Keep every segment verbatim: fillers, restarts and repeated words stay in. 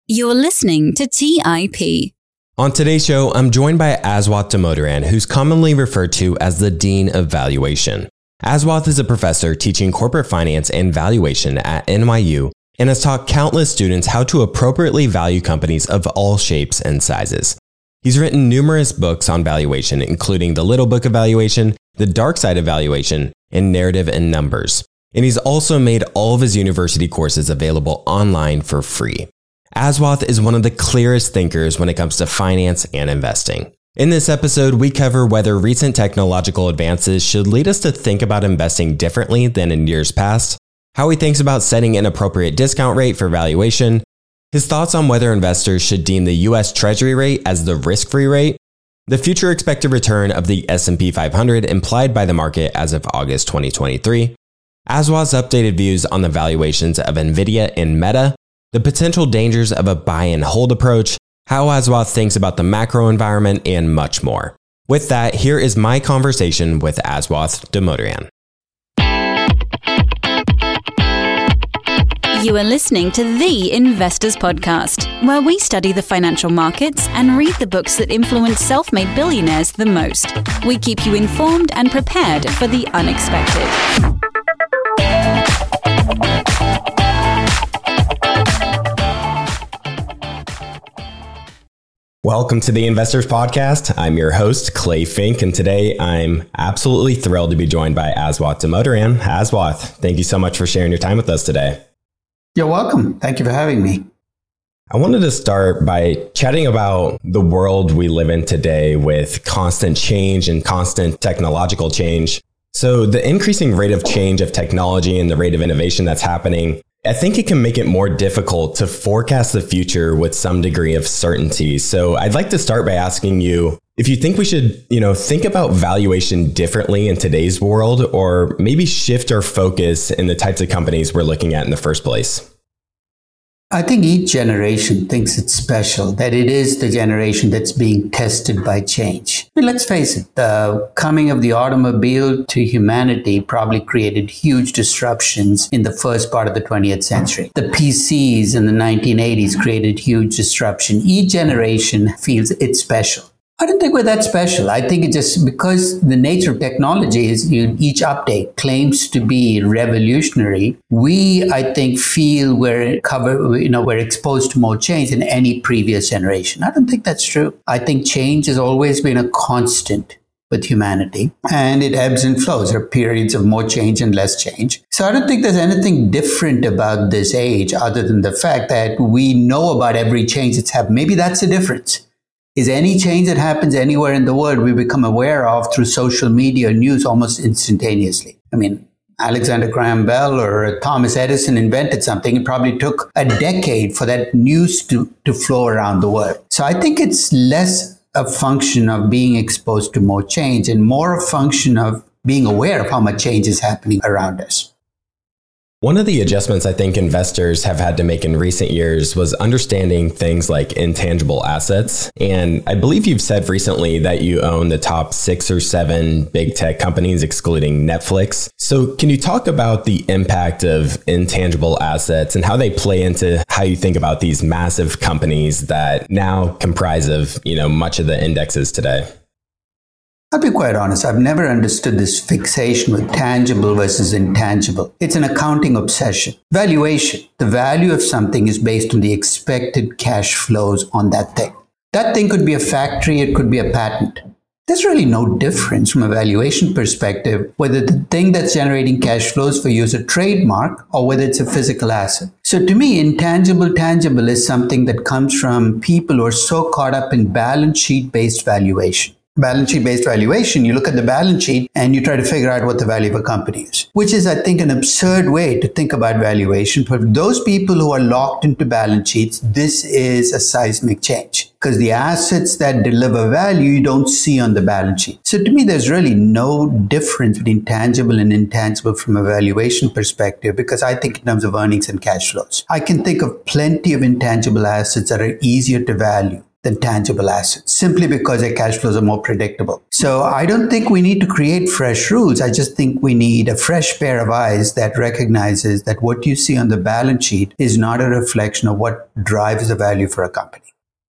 You're listening to T I P. On today's show, I'm joined by Aswath Damodaran, who's commonly referred to as the Dean of Valuation. Aswath is a professor teaching corporate finance and valuation at N Y U and has taught countless students how to appropriately value companies of all shapes and sizes. He's written numerous books on valuation, including The Little Book of Valuation, The Dark Side of Valuation, and Narrative and Numbers. And he's also made all of his university courses available online for free. Aswath is one of the clearest thinkers when it comes to finance and investing. In this episode, we cover whether recent technological advances should lead us to think about investing differently than in years past, how he thinks about setting an appropriate discount rate for valuation, his thoughts on whether investors should deem the U S Treasury rate as the risk-free rate, the future expected return of the S and P five hundred implied by the market as of August twenty twenty-three, Aswath's updated views on the valuations of Nvidia and Meta, the potential dangers of a buy and hold approach, how Aswath thinks about the macro environment, and much more. With that, here is my conversation with Aswath Damodaran. You are listening to The Investors Podcast, where we study the financial markets and read the books that influence self-made billionaires the most. We keep you informed and prepared for the unexpected. Welcome to the Investors Podcast. I'm your host, Clay Fink, and today I'm absolutely thrilled to be joined by Aswath Damodaran. Aswath, thank you so much for sharing your time with us today. You're welcome. Thank you for having me. I wanted to start by chatting about the world we live in today with constant change and constant technological change. So the increasing rate of change of technology and the rate of innovation that's happening, I think it can make it more difficult to forecast the future with some degree of certainty. So I'd like to start by asking you if you think we should, you know, think about valuation differently in today's world, or maybe shift our focus in the types of companies we're looking at in the first place. I think each generation thinks it's special, that it is the generation that's being tested by change. I mean, let's face it, the coming of the automobile to humanity probably created huge disruptions in the first part of the twentieth century. The P Cs in the nineteen eighties created huge disruption. Each generation feels it's special. I don't think we're that special. I think it just because the nature of technology is you, each update claims to be revolutionary. We, I think, feel we're covered, you know, we're exposed to more change than any previous generation. I don't think that's true. I think change has always been a constant with humanity, and it ebbs and flows. There are periods of more change and less change. So I don't think there's anything different about this age other than the fact that we know about every change that's happened. Maybe that's the difference. Is any change that happens anywhere in the world we become aware of through social media or news almost instantaneously. I mean, Alexander Graham Bell or Thomas Edison invented something. It probably took a decade for that news to, to flow around the world. So I think it's less a function of being exposed to more change and more a function of being aware of how much change is happening around us. One of the adjustments I think investors have had to make in recent years was understanding things like intangible assets. And I believe you've said recently that you own the top six or seven big tech companies, excluding Netflix. So can you talk about the impact of intangible assets and how they play into how you think about these massive companies that now comprise of, you know, much of the indexes today? I'll be quite honest, I've never understood this fixation with tangible versus intangible. It's an accounting obsession. Valuation, the value of something is based on the expected cash flows on that thing. That thing could be a factory, it could be a patent. There's really no difference from a valuation perspective whether the thing that's generating cash flows for you is a trademark or whether it's a physical asset. So to me, intangible tangible is something that comes from people who are so caught up in balance sheet based valuation. Balance sheet based valuation, you look at the balance sheet and you try to figure out what the value of a company is, which is, I think, an absurd way to think about valuation. For those people who are locked into balance sheets, this is a seismic change because the assets that deliver value you don't see on the balance sheet. So to me, there's really no difference between tangible and intangible from a valuation perspective because I think in terms of earnings and cash flows. I can think of plenty of intangible assets that are easier to value than tangible assets, simply because their cash flows are more predictable. So I don't think we need to create fresh rules. I just think we need a fresh pair of eyes that recognizes that what you see on the balance sheet is not a reflection of what drives the value for a company.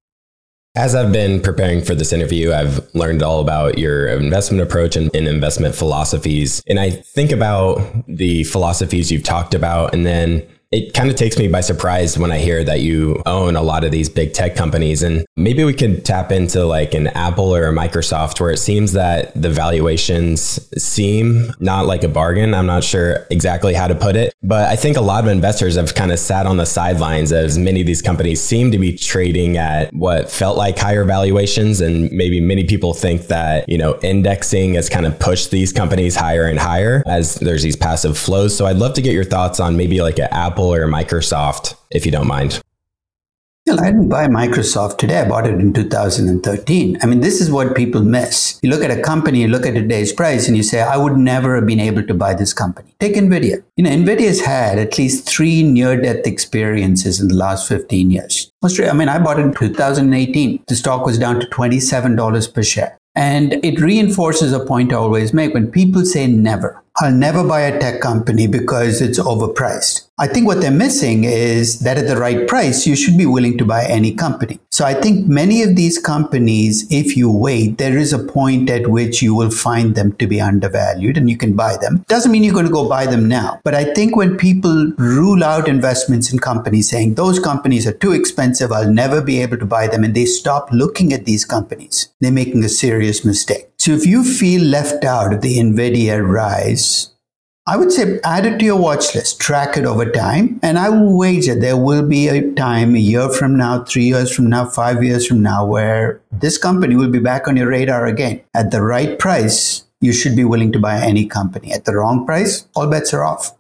As I've been preparing for this interview, I've learned all about your investment approach and, and investment philosophies. And I think about the philosophies you've talked about, and then it kind of takes me by surprise when I hear that you own a lot of these big tech companies. And maybe we could tap into like an Apple or a Microsoft, where it seems that the valuations seem not like a bargain. I'm not sure exactly how to put it, but I think a lot of investors have kind of sat on the sidelines as many of these companies seem to be trading at what felt like higher valuations. And maybe many people think that, you know, indexing has kind of pushed these companies higher and higher as there's these passive flows. So I'd love to get your thoughts on maybe like an Apple or Microsoft, if you don't mind. Well, I didn't buy Microsoft today. I bought it in two thousand thirteen. I mean, this is what people miss. You look at a company, you look at today's price, and you say, I would never have been able to buy this company. Take NVIDIA. You know, NVIDIA's had at least three near-death experiences in the last fifteen years. I mean, I bought it in two thousand eighteen. The stock was down to twenty-seven dollars per share. And it reinforces a point I always make. When people say never, I'll never buy a tech company because it's overpriced. I think what they're missing is that at the right price, you should be willing to buy any company. So I think many of these companies, if you wait, there is a point at which you will find them to be undervalued and you can buy them. Doesn't mean you're going to go buy them now. But I think when people rule out investments in companies saying those companies are too expensive, I'll never be able to buy them, and they stop looking at these companies, they're making a serious mistake. So if you feel left out of the NVIDIA rise, I would say add it to your watch list, track it over time, and I will wager there will be a time a year from now, three years from now, five years from now, where this company will be back on your radar again. At the right price, you should be willing to buy any company. At the wrong price, all bets are off.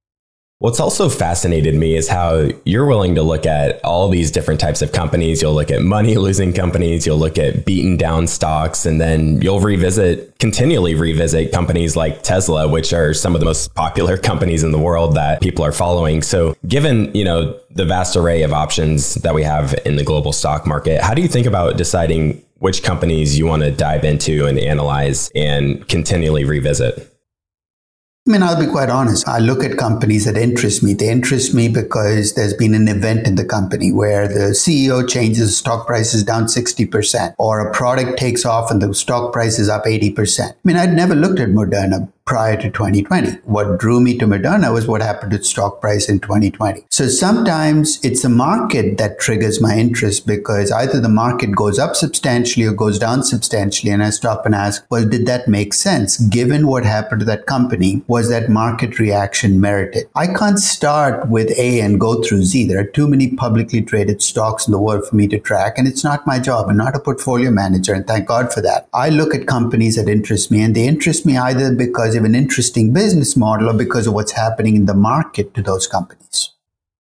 What's also fascinated me is how you're willing to look at all these different types of companies. You'll look at money losing companies, you'll look at beaten down stocks, and then you'll revisit, continually revisit companies like Tesla, which are some of the most popular companies in the world that people are following. So given, you know, the vast array of options that we have in the global stock market, how do you think about deciding which companies you want to dive into and analyze and continually revisit? I mean, I'll be quite honest. I look at companies that interest me. They interest me because there's been an event in the company where the C E O changes, stock price is down sixty percent, or a product takes off and the stock price is up eighty percent. I mean, I'd never looked at Moderna prior to twenty twenty. What drew me to Moderna was what happened to stock price in twenty twenty. So sometimes it's the market that triggers my interest, because either the market goes up substantially or goes down substantially, and I stop and ask, well, did that make sense? Given what happened to that company, was that market reaction merited? I can't start with A and go through Z. There are too many publicly traded stocks in the world for me to track, and it's not my job. I'm not a portfolio manager, and thank God for that. I look at companies that interest me, and they interest me either because of an interesting business model or because of what's happening in the market to those companies.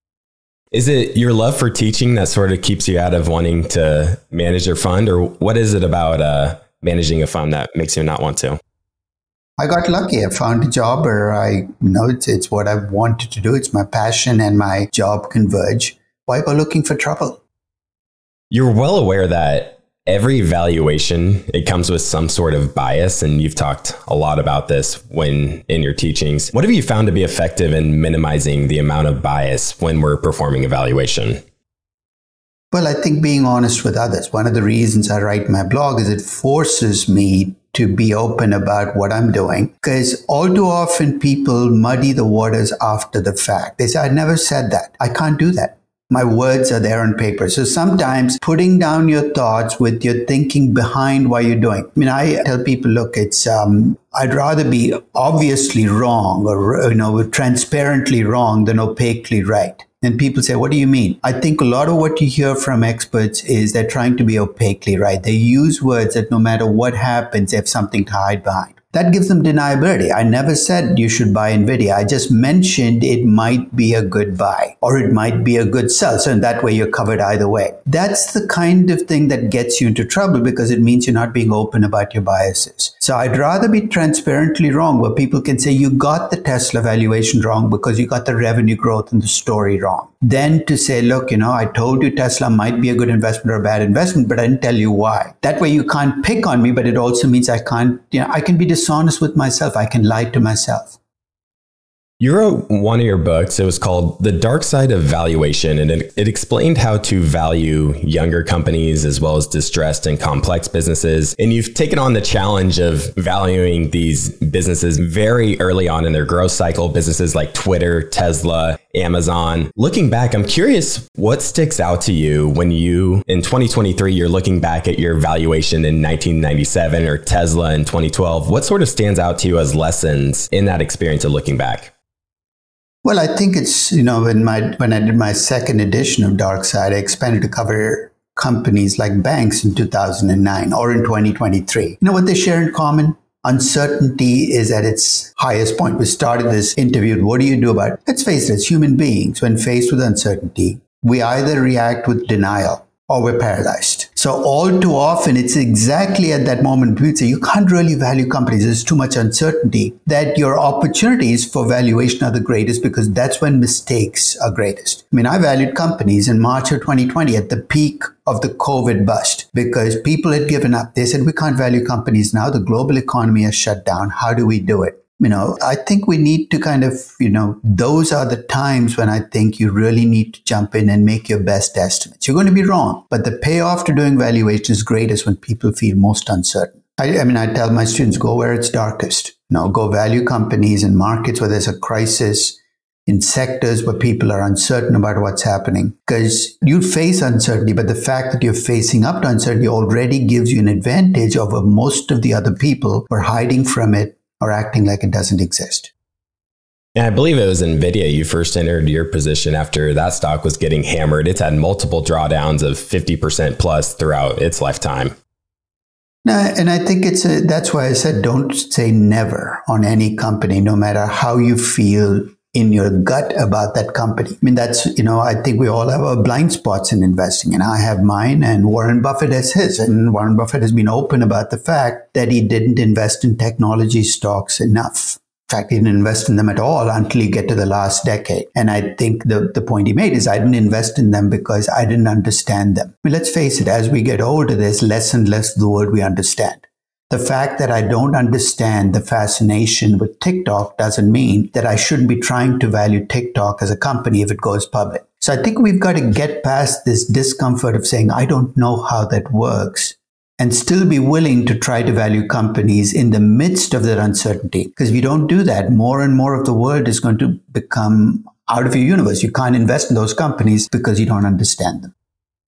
Is it your love for teaching that sort of keeps you out of wanting to manage your fund, or what is it about uh, managing a fund that makes you not want to? I got lucky. I found a job where I, you know, it's, it's what I've wanted to do. It's my passion and my job converge. Why go looking for trouble? You're well aware that every valuation, it comes with some sort of bias, and you've talked a lot about this when in your teachings. What have you found to be effective in minimizing the amount of bias when we're performing a valuation? Well, I think being honest with others. One of the reasons I write my blog is it forces me to be open about what I'm doing, because all too often people muddy the waters after the fact. They say, I never said that. I can't do that. My words are there on paper. So sometimes putting down your thoughts with your thinking behind what you're doing. I mean, I tell people, look, it's, um, I'd rather be obviously wrong or, you know, transparently wrong than opaquely right. And people say, what do you mean? I think a lot of what you hear from experts is they're trying to be opaquely right. They use words that no matter what happens, they have something to hide behind. That gives them deniability. I never said you should buy NVIDIA. I just mentioned it might be a good buy or it might be a good sell. So in that way, you're covered either way. That's the kind of thing that gets you into trouble, because it means you're not being open about your biases. So I'd rather be transparently wrong, where people can say you got the Tesla valuation wrong because you got the revenue growth and the story wrong. than to say, look, you know, I told you Tesla might be a good investment or a bad investment, but I didn't tell you why. That way you can't pick on me, but it also means I can't, you know, I can be dishonest with myself. I can lie to myself. You wrote one of your books. It was called The Dark Side of Valuation, and it, it explained how to value younger companies as well as distressed and complex businesses. And you've taken on the challenge of valuing these businesses very early on in their growth cycle, businesses like Twitter, Tesla, Amazon. Looking back, I'm curious what sticks out to you when you, in twenty twenty-three, you're looking back at your valuation in nineteen ninety-seven or Tesla in twenty twelve. What sort of stands out to you as lessons in that experience of looking back? Well, I think it's, you know, when my when I did my second edition of Dark Side, I expanded to cover companies like banks in two thousand nine or in twenty twenty-three. You know what they share in common? Uncertainty is at its highest point. We started this interview with, what do you do about it? Let's face it, as human beings, when faced with uncertainty, we either react with denial or we're paralyzed. So all too often, it's exactly at that moment we say you can't really value companies. There's too much uncertainty, that your opportunities for valuation are the greatest, because that's when mistakes are greatest. I mean, I valued companies in March of twenty twenty at the peak of the COVID bust because people had given up. They said, we can't value companies now. The global economy has shut down. How do we do it? You know, I think we need to kind of, you know, those are the times when I think you really need to jump in and make your best estimates. You're going to be wrong, but the payoff to doing valuation is greatest when people feel most uncertain. I, I mean, I tell my students, go where it's darkest. You know, go value companies in markets where there's a crisis, in sectors where people are uncertain about what's happening. Because you face uncertainty, but the fact that you're facing up to uncertainty already gives you an advantage over most of the other people who are hiding from it or acting like it doesn't exist. And I believe it was NVIDIA you first entered your position after that stock was getting hammered. It's had multiple drawdowns of fifty percent plus throughout its lifetime. No, and I think it's a, that's why I said don't say never on any company, no matter how you feel in your gut about that company. I mean, that's, you know, I think we all have our blind spots in investing, and I have mine and Warren Buffett has his. And Warren Buffett has been open about the fact that he didn't invest in technology stocks enough. In fact, he didn't invest in them at all until you get to the last decade. And I think the, the point he made is I didn't invest in them because I didn't understand them. I mean, let's face it, as we get older, there's less and less of the word we understand. The fact that I don't understand the fascination with TikTok doesn't mean that I shouldn't be trying to value TikTok as a company if it goes public. So I think we've got to get past this discomfort of saying, I don't know how that works, and still be willing to try to value companies in the midst of that uncertainty. Because if you don't do that, more and more of the world is going to become out of your universe. You can't invest in those companies because you don't understand them.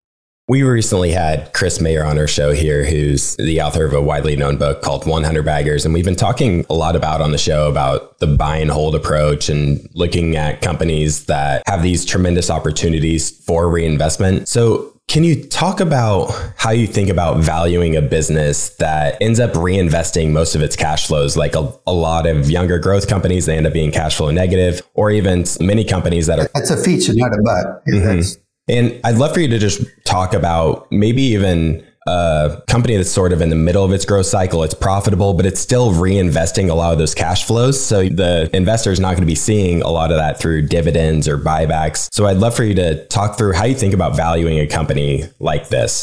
We recently had Chris Mayer on our show here, who's the author of a widely known book called one hundred Baggers. And we've been talking a lot about on the show about the buy and hold approach and looking at companies that have these tremendous opportunities for reinvestment. So can you talk about how you think about valuing a business that ends up reinvesting most of its cash flows? Like a, a lot of younger growth companies, they end up being cash flow negative, or even many companies that are... That's a feature, not a but. Mm-hmm. And I'd love for you to just talk about maybe even a company that's sort of in the middle of its growth cycle. It's profitable, but it's still reinvesting a lot of those cash flows. So the investor is not going to be seeing a lot of that through dividends or buybacks. So I'd love for you to talk through how you think about valuing a company like this.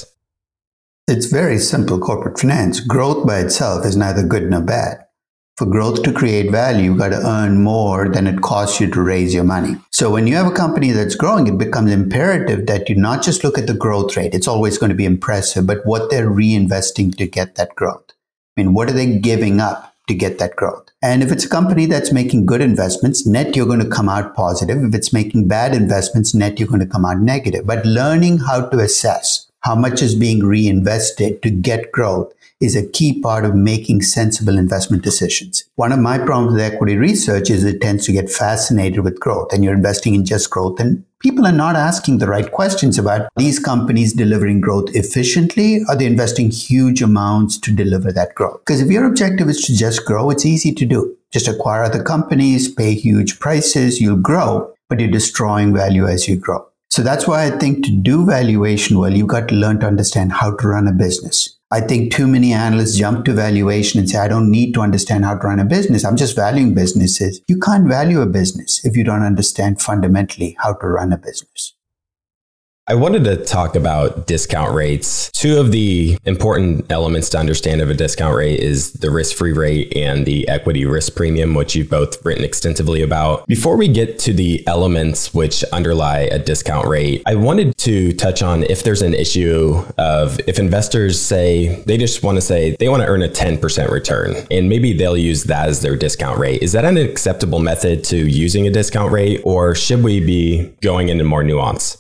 It's very simple corporate finance. Growth by itself is neither good nor bad. For growth to create value, you've got to earn more than it costs you to raise your money. So when you have a company that's growing, it becomes imperative that you not just look at the growth rate. It's always going to be impressive, but what they're reinvesting to get that growth. I mean, what are they giving up to get that growth? And if it's a company that's making good investments, net, you're going to come out positive. If it's making bad investments, net, you're going to come out negative. But learning how to assess how much is being reinvested to get growth is a key part of making sensible investment decisions. One of my problems with equity research is it tends to get fascinated with growth, and you're investing in just growth, and people are not asking the right questions about these companies delivering growth efficiently. Are they investing huge amounts to deliver that growth? Because if your objective is to just grow, it's easy to do. Just acquire other companies, pay huge prices, you'll grow, but you're destroying value as you grow. So that's why I think to do valuation well, you've got to learn to understand how to run a business. I think too many analysts jump to valuation and say, I don't need to understand how to run a business. I'm just valuing businesses. You can't value a business if you don't understand fundamentally how to run a business. I wanted to talk about discount rates. Two of the important elements to understand of a discount rate is the risk-free rate and the equity risk premium, which you've both written extensively about. Before we get to the elements which underlie a discount rate, I wanted to touch on if there's an issue of if investors say they just want to say they want to earn a ten percent return, and maybe they'll use that as their discount rate. Is that an acceptable method to using a discount rate, or should we be going into more nuance?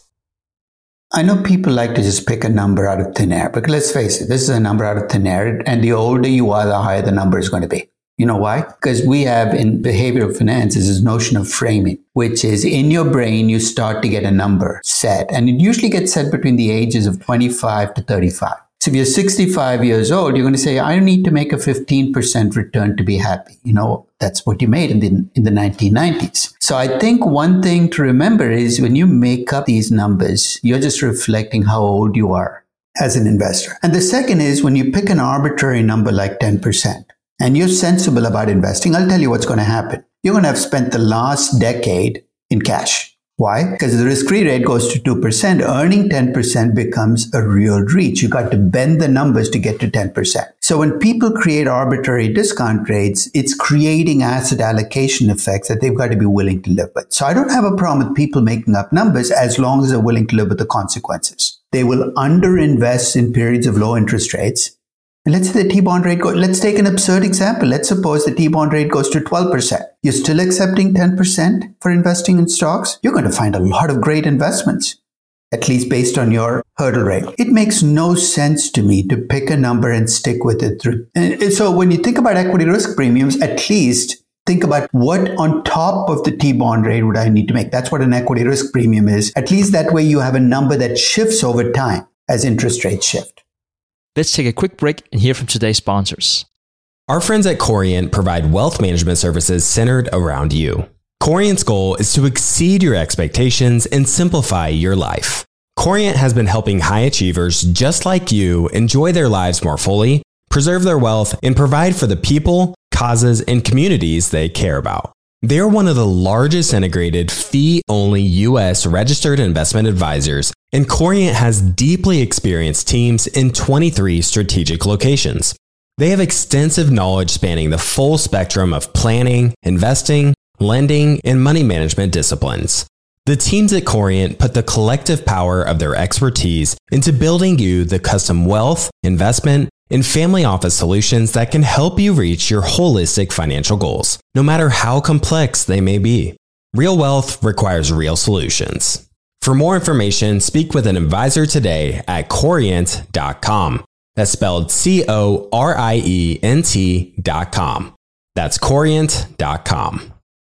I know people like to just pick a number out of thin air, but let's face it, this is a number out of thin air, and the older you are, the higher the number is going to be. You know why? Because we have in behavioral finance is this notion of framing, which is in your brain, you start to get a number set, and it usually gets set between the ages of twenty-five to thirty-five. So if you're sixty-five years old, you're going to say, I need to make a fifteen percent return to be happy. You know, that's what you made in the, in the nineteen nineties. So I think one thing to remember is when you make up these numbers, you're just reflecting how old you are as an investor. And the second is when you pick an arbitrary number like ten percent and you're sensible about investing, I'll tell you what's going to happen. You're going to have spent the last decade in cash. Why? Because the risk-free rate goes to two percent. Earning ten percent becomes a real reach. You got to bend the numbers to get to ten percent. So when people create arbitrary discount rates, it's creating asset allocation effects that they've got to be willing to live with. So I don't have a problem with people making up numbers as long as they're willing to live with the consequences. They will underinvest in periods of low interest rates. And let's say the T-bond rate goes, let's take an absurd example. Let's suppose the T-bond rate goes to twelve percent. You're still accepting ten percent for investing in stocks? You're going to find a lot of great investments, at least based on your hurdle rate. It makes no sense to me to pick a number and stick with it through. And so when you think about equity risk premiums, at least think about what on top of the T-bond rate would I need to make. That's what an equity risk premium is. At least that way you have a number that shifts over time as interest rates shift. Let's take a quick break and hear from today's sponsors. Our friends at Corient provide wealth management services centered around you. Corient's goal is to exceed your expectations and simplify your life. Corient has been helping high achievers just like you enjoy their lives more fully, preserve their wealth, and provide for the people, causes, and communities they care about. They are one of the largest integrated fee-only U S registered investment advisors, and Corient has deeply experienced teams in twenty-three strategic locations. They have extensive knowledge spanning the full spectrum of planning, investing, lending, and money management disciplines. The teams at Corient put the collective power of their expertise into building you the custom wealth, investment, and family office solutions that can help you reach your holistic financial goals, no matter how complex they may be. Real wealth requires real solutions. For more information, speak with an advisor today at corient dot com. That's spelled C O R I E N T dot com. That's corient dot com.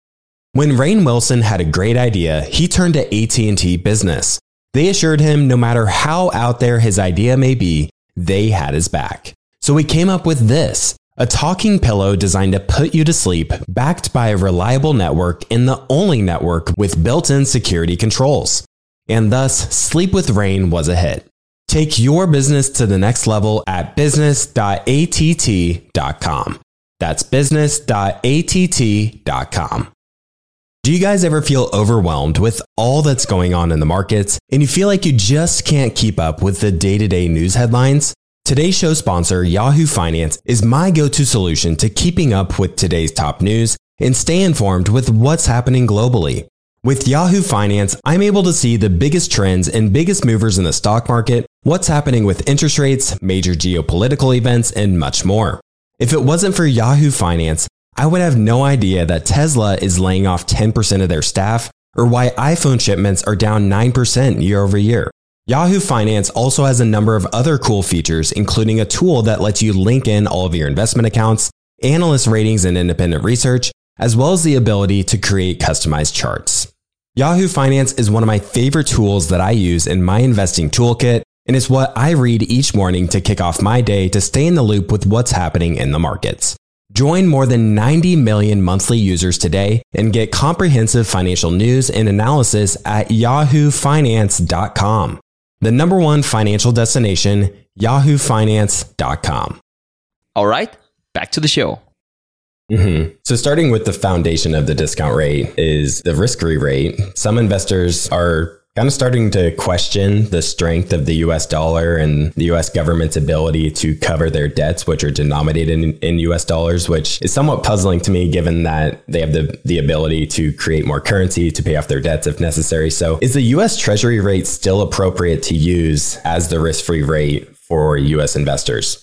When Rainn Wilson had a great idea, he turned to A T and T Business. They assured him no matter how out there his idea may be, they had his back. So we came up with this, a talking pillow designed to put you to sleep, backed by a reliable network and the only network with built-in security controls. And thus, Sleep with Rainn was a hit. Take your business to the next level at business dot A T T dot com. That's business dot A T T dot com. Do you guys ever feel overwhelmed with all that's going on in the markets and you feel like you just can't keep up with the day-to-day news headlines? Today's show sponsor, Yahoo Finance, is my go-to solution to keeping up with today's top news and stay informed with what's happening globally. With Yahoo Finance, I'm able to see the biggest trends and biggest movers in the stock market, what's happening with interest rates, major geopolitical events, and much more. If it wasn't for Yahoo Finance, I would have no idea that Tesla is laying off ten percent of their staff or why iPhone shipments are down nine percent year over year. Yahoo Finance also has a number of other cool features, including a tool that lets you link in all of your investment accounts, analyst ratings and independent research, as well as the ability to create customized charts. Yahoo Finance is one of my favorite tools that I use in my investing toolkit, and it's what I read each morning to kick off my day to stay in the loop with what's happening in the markets. Join more than ninety million monthly users today and get comprehensive financial news and analysis at yahoo finance dot com. The number one financial destination, yahoo finance dot com. All right, back to the show. Mm-hmm. So starting with the foundation of the discount rate is the risk-free rate. Some investors are kind of starting to question the strength of the U S dollar and the U S government's ability to cover their debts, which are denominated in, in U S dollars, which is somewhat puzzling to me, given that they have the, the ability to create more currency to pay off their debts if necessary. So is the U S Treasury rate still appropriate to use as the risk-free rate for U S investors?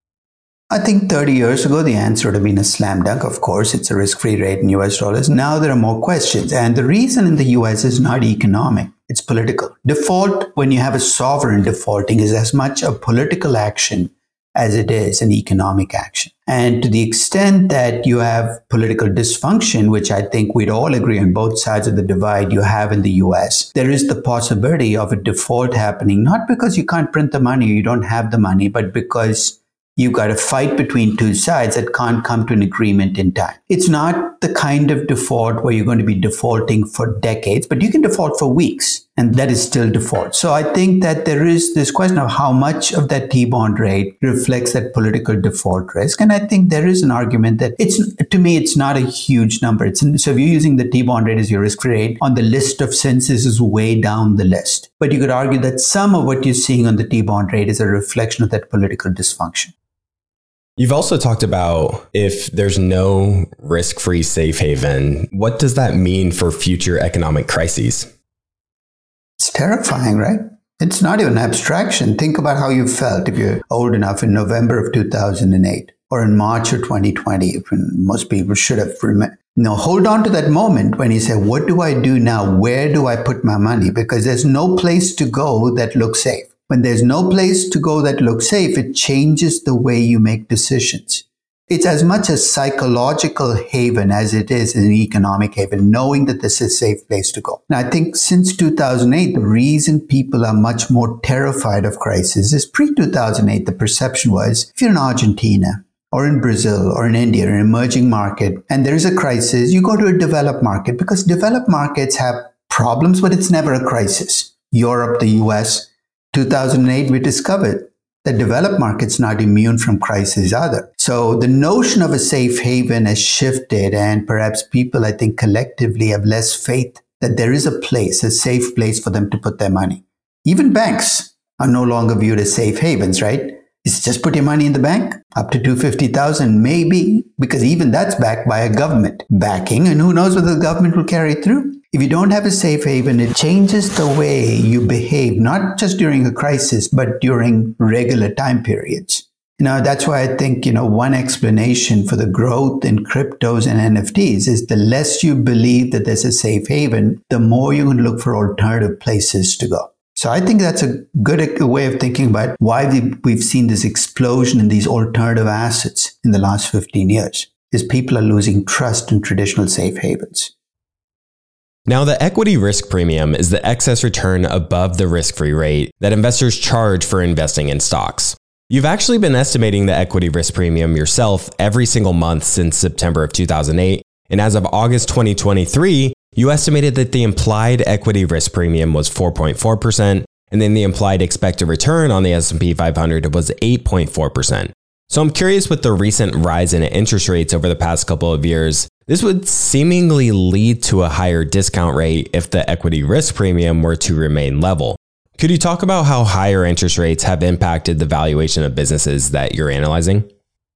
I think thirty years ago, the answer would have been a slam dunk. Of course, it's a risk-free rate in U S dollars. Now there are more questions. And the reason in the U S is not economic. It's political. Default, when you have a sovereign defaulting, is as much a political action as it is an economic action. And to the extent that you have political dysfunction, which I think we'd all agree on both sides of the divide you have in the U S, there is the possibility of a default happening, not because you can't print the money or you don't have the money, but because you've got a fight between two sides that can't come to an agreement in time. It's not the kind of default where you're going to be defaulting for decades, but you can default for weeks, and that is still default. So I think that there is this question of how much of that T-bond rate reflects that political default risk. And I think there is an argument that it's, to me, it's not a huge number. It's, so if you're using the T-bond rate as your risk-free rate, on the list of sins, this is way down the list. But you could argue that some of what you're seeing on the T-bond rate is a reflection of that political dysfunction. You've also talked about if there's no risk-free safe haven, what does that mean for future economic crises? It's terrifying, right? It's not even abstraction. Think about how you felt if you're old enough in November of two thousand eight or in March of twenty twenty. Most people should have remembered. Now, hold on to that moment when you say, what do I do now? Where do I put my money? Because there's no place to go that looks safe. When there's no place to go that looks safe, it changes the way you make decisions. It's as much a psychological haven as it is an economic haven, knowing that this is a safe place to go. And I think since two thousand eight, the reason people are much more terrified of crisis is pre two thousand eight, the perception was, if you're in Argentina or in Brazil or in India, an emerging market, and there is a crisis, you go to a developed market because developed markets have problems, but it's never a crisis. Europe, the U S, two thousand eight, we discovered that developed markets not immune from crises either. So the notion of a safe haven has shifted, and perhaps people, I think, collectively have less faith that there is a place, a safe place for them to put their money. Even banks are no longer viewed as safe havens, right? It's just put your money in the bank, up to two hundred fifty thousand dollars, maybe, because even that's backed by a government backing, and who knows whether the government will carry it through. If you don't have a safe haven, it changes the way you behave, not just during a crisis, but during regular time periods. You know, that's why I think, you know, one explanation for the growth in cryptos and N F Ts is the less you believe that there's a safe haven, the more you can look for alternative places to go. So I think that's a good way of thinking about why we've seen this explosion in these alternative assets in the last fifteen years, is people are losing trust in traditional safe havens. Now, the equity risk premium is the excess return above the risk-free rate that investors charge for investing in stocks. You've actually been estimating the equity risk premium yourself every single month since September of two thousand eight, and as of August twenty twenty-three, you estimated that the implied equity risk premium was four point four percent, and then the implied expected return on the S and P five hundred was eight point four percent. So I'm curious, with the recent rise in interest rates over the past couple of years, this would seemingly lead to a higher discount rate if the equity risk premium were to remain level. Could you talk about how higher interest rates have impacted the valuation of businesses that you're analyzing?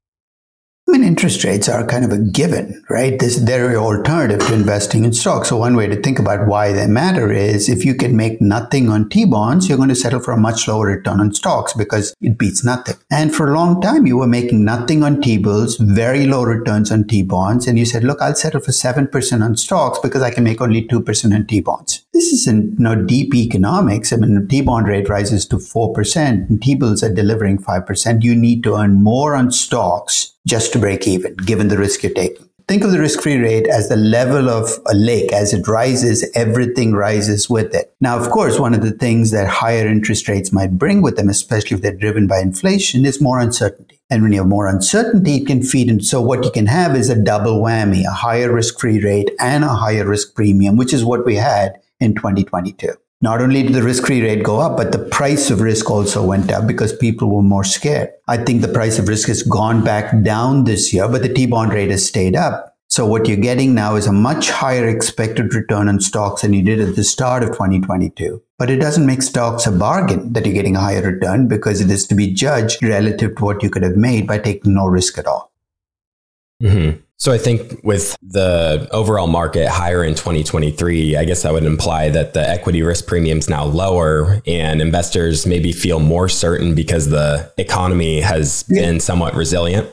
I mean, interest rates are kind of a given, right? This, they're an alternative to investing in stocks. So one way to think about why they matter is if you can make nothing on T-bonds, you're going to settle for a much lower return on stocks because it beats nothing. And for a long time, you were making nothing on T-bills, very low returns on T-bonds. And you said, look, I'll settle for seven percent on stocks because I can make only two percent on T-bonds. This isn't, you know, deep economics. I mean, the T-bond rate rises to four percent and T-bills are delivering five percent. You need to earn more on stocks just to break even, given the risk you're taking. Think of the risk-free rate as the level of a lake. As it rises, everything rises with it. Now, of course, one of the things that higher interest rates might bring with them, especially if they're driven by inflation, is more uncertainty. And when you have more uncertainty, it can feed into, so what you can have is a double whammy, a higher risk-free rate and a higher risk premium, which is what we had in twenty twenty-two. Not only did the risk-free rate go up, but the price of risk also went up because people were more scared. I think the price of risk has gone back down this year, but the T-bond rate has stayed up. So what you're getting now is a much higher expected return on stocks than you did at the start of twenty twenty-two. But it doesn't make stocks a bargain that you're getting a higher return because it is to be judged relative to what you could have made by taking no risk at all. Mm-hmm. So I think with the overall market higher in twenty twenty-three, I guess that would imply that the equity risk premium is now lower and investors maybe feel more certain because the economy has yeah. been somewhat resilient.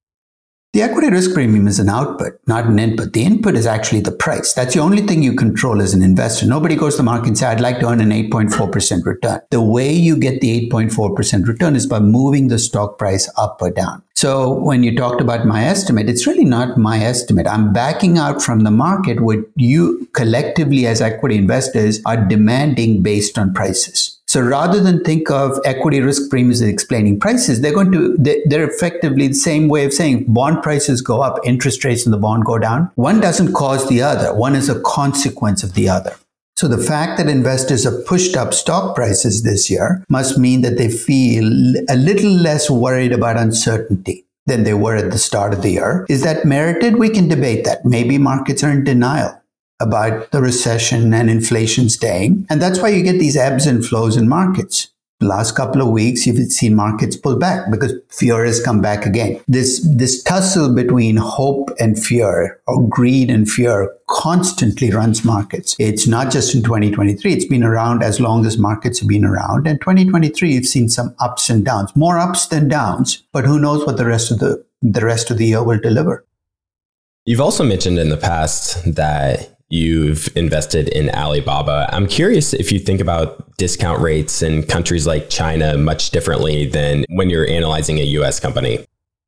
The equity risk premium is an output, not an input. The input is actually the price. That's the only thing you control as an investor. Nobody goes to the market and says, I'd like to earn an eight point four percent return. The way you get the eight point four percent return is by moving the stock price up or down. So when you talked about my estimate, it's really not my estimate. I'm backing out from the market what you collectively as equity investors are demanding based on prices. So rather than think of equity risk premiums as explaining prices, they're going to, they're effectively the same way of saying bond prices go up, interest rates in the bond go down. One doesn't cause the other. One is a consequence of the other. So the fact that investors have pushed up stock prices this year must mean that they feel a little less worried about uncertainty than they were at the start of the year. Is that merited? We can debate that. Maybe markets are in denial about the recession and inflation staying. And that's why you get these ebbs and flows in markets. The last couple of weeks, you've seen markets pull back because fear has come back again. This, this tussle between hope and fear or greed and fear constantly runs markets. It's not just in twenty twenty-three. It's been around as long as markets have been around. And twenty twenty-three, you've seen some ups and downs, more ups than downs, but who knows what the rest of the, the rest of the year will deliver. You've also mentioned in the past that you've invested in Alibaba. I'm curious if you think about discount rates in countries like China much differently than when you're analyzing a U S company.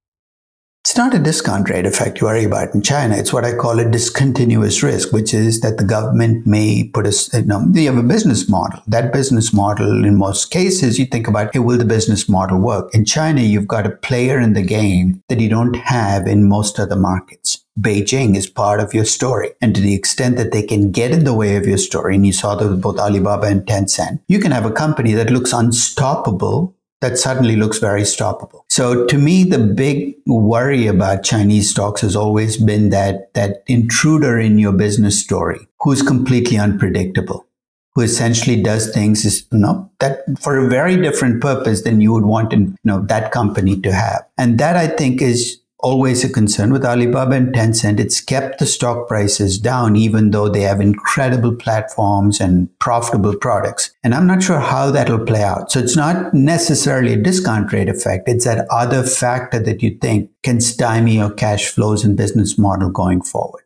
It's not a discount rate effect you worry about in China. It's what I call a discontinuous risk, which is that the government may put a, you know, you have a business model. That business model, in most cases, you think about, hey, will the business model work? In China, you've got a player in the game that you don't have in most other markets. Beijing is part of your story. And to the extent that they can get in the way of your story, and you saw that with both Alibaba and Tencent, you can have a company that looks unstoppable that suddenly looks very stoppable. So to me, the big worry about Chinese stocks has always been that, that intruder in your business story who's completely unpredictable, who essentially does things is, you know, that for a very different purpose than you would want in, you know, that company to have. And that I think is always a concern with Alibaba and Tencent. It's kept the stock prices down, even though they have incredible platforms and profitable products. And I'm not sure how that'll play out. So it's not necessarily a discount rate effect. It's that other factor that you think can stymie your cash flows and business model going forward.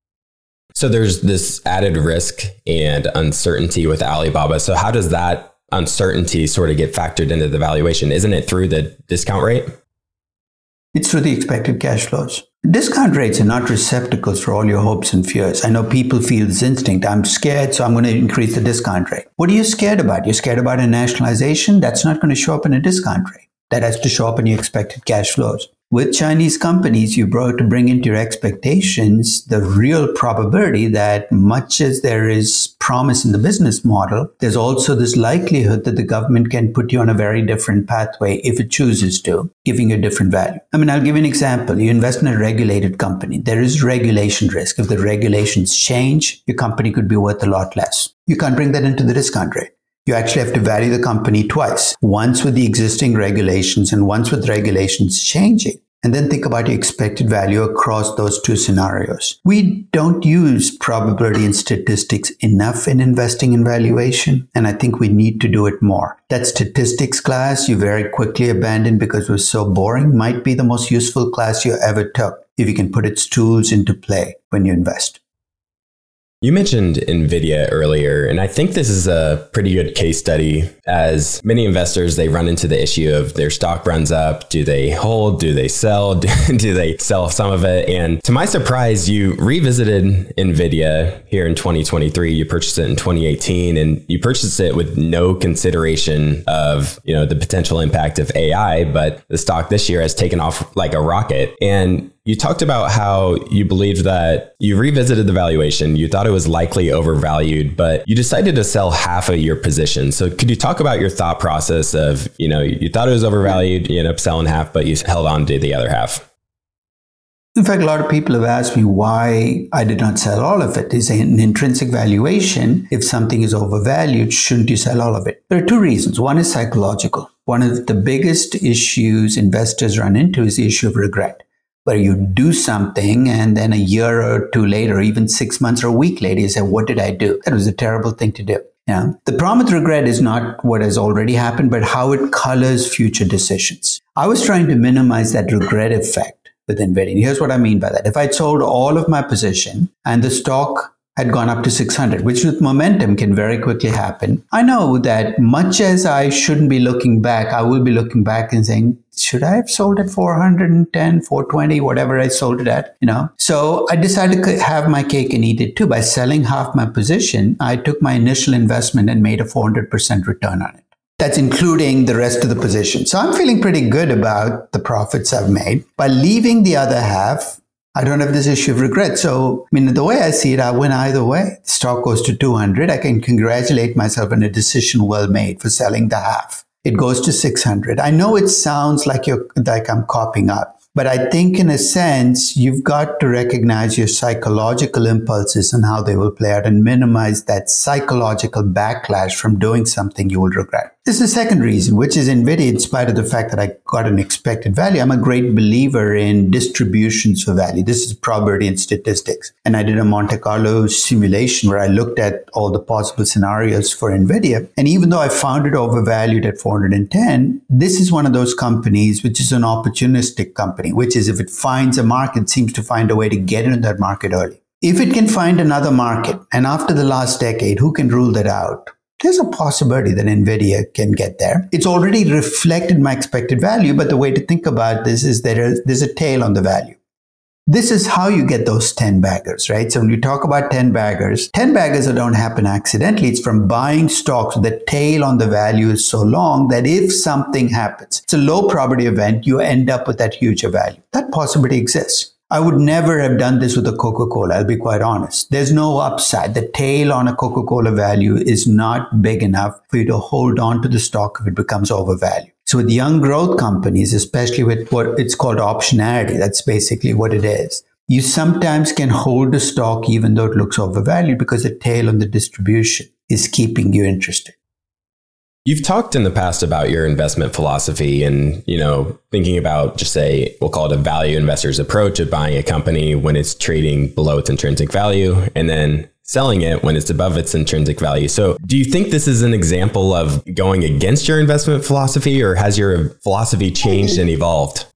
So there's this added risk and uncertainty with Alibaba. So how does that uncertainty sort of get factored into the valuation? Isn't it through the discount rate? It's through the expected cash flows. Discount rates are not receptacles for all your hopes and fears. I know people feel this instinct. I'm scared, so I'm going to increase the discount rate. What are you scared about? You're scared about a nationalization? That's not going to show up in a discount rate. That has to show up in your expected cash flows. With Chinese companies, you brought to bring into your expectations the real probability that much as there is promise in the business model, there's also this likelihood that the government can put you on a very different pathway if it chooses to, giving you a different value. I mean, I'll give you an example. You invest in a regulated company. There is regulation risk. If the regulations change, your company could be worth a lot less. You can't bring that into the discount rate. You actually have to value the company twice, once with the existing regulations and once with regulations changing. And then think about your expected value across those two scenarios. We don't use probability and statistics enough in investing in valuation, and I think we need to do it more. That statistics class you very quickly abandoned because it was so boring might be the most useful class you ever took if you can put its tools into play when you invest. You mentioned NVIDIA earlier, and I think this is a pretty good case study. As many investors, they run into the issue of their stock runs up. Do they hold? Do they sell? Do they sell some of it? And to my surprise, you revisited NVIDIA here in twenty twenty-three. You purchased it in twenty eighteen, and you purchased it with no consideration of, you know, the potential impact of A I. But the stock this year has taken off like a rocket. And You talked about how you believed that you revisited the valuation. You thought it was likely overvalued, but you decided to sell half of your position. So could you talk about your thought process of, you know, you thought it was overvalued, you ended up selling half, but you held on to the other half? In fact, a lot of people have asked me why I did not sell all of it. Is an intrinsic valuation, if something is overvalued, shouldn't you sell all of it? There are two reasons. One is psychological. One of the biggest issues investors run into is the issue of regret, where you do something and then a year or two later, even six months or a week later, you say, what did I do? That was a terrible thing to do. Yeah. The problem with regret is not what has already happened, but how it colors future decisions. I was trying to minimize that regret effect with NVIDIA. And here's what I mean by that. If I'd sold all of my position and the stock had gone up to six hundred, which with momentum can very quickly happen, I know that much as I shouldn't be looking back, I will be looking back and saying, should I have sold at four hundred ten, four twenty, whatever I sold it at, you know? So I decided to have my cake and eat it too. By selling half my position, I took my initial investment and made a four hundred percent return on it. That's including the rest of the position. So I'm feeling pretty good about the profits I've made. By leaving the other half, I don't have this issue of regret. So, I mean, the way I see it, I win either way. The stock goes to two hundred. I can congratulate myself on a decision well made for selling the half. It goes to six hundred. I know it sounds like you're like I'm copying up, but I think in a sense, you've got to recognize your psychological impulses and how they will play out and minimize that psychological backlash from doing something you will regret. This is the second reason, which is NVIDIA, in spite of the fact that I got an expected value, I'm a great believer in distributions for value. This is probability and statistics. And I did a Monte Carlo simulation where I looked at all the possible scenarios for NVIDIA. And even though I found it overvalued at four hundred ten, this is one of those companies which is an opportunistic company, which is if it finds a market, seems to find a way to get into that market early. If it can find another market, and after the last decade, who can rule that out? There's a possibility that NVIDIA can get there. It's already reflected my expected value, but the way to think about this is that there's a tail on the value. This is how you get those ten baggers, right? So when you talk about ten baggers, ten baggers don't happen accidentally. It's from buying stocks. The tail on the value is so long that if something happens, it's a low probability event, you end up with that huge value. That possibility exists. I would never have done this with a Coca-Cola, I'll be quite honest. There's no upside. The tail on a Coca-Cola value is not big enough for you to hold on to the stock if it becomes overvalued. So with young growth companies, especially with what it's called optionality, that's basically what it is. You sometimes can hold the stock even though it looks overvalued because the tail on the distribution is keeping you interested. You've talked in the past about your investment philosophy and, you know, thinking about just say, we'll call it a value investor's approach of buying a company when it's trading below its intrinsic value and then selling it when it's above its intrinsic value. So do you think this is an example of going against your investment philosophy, or has your philosophy changed and evolved?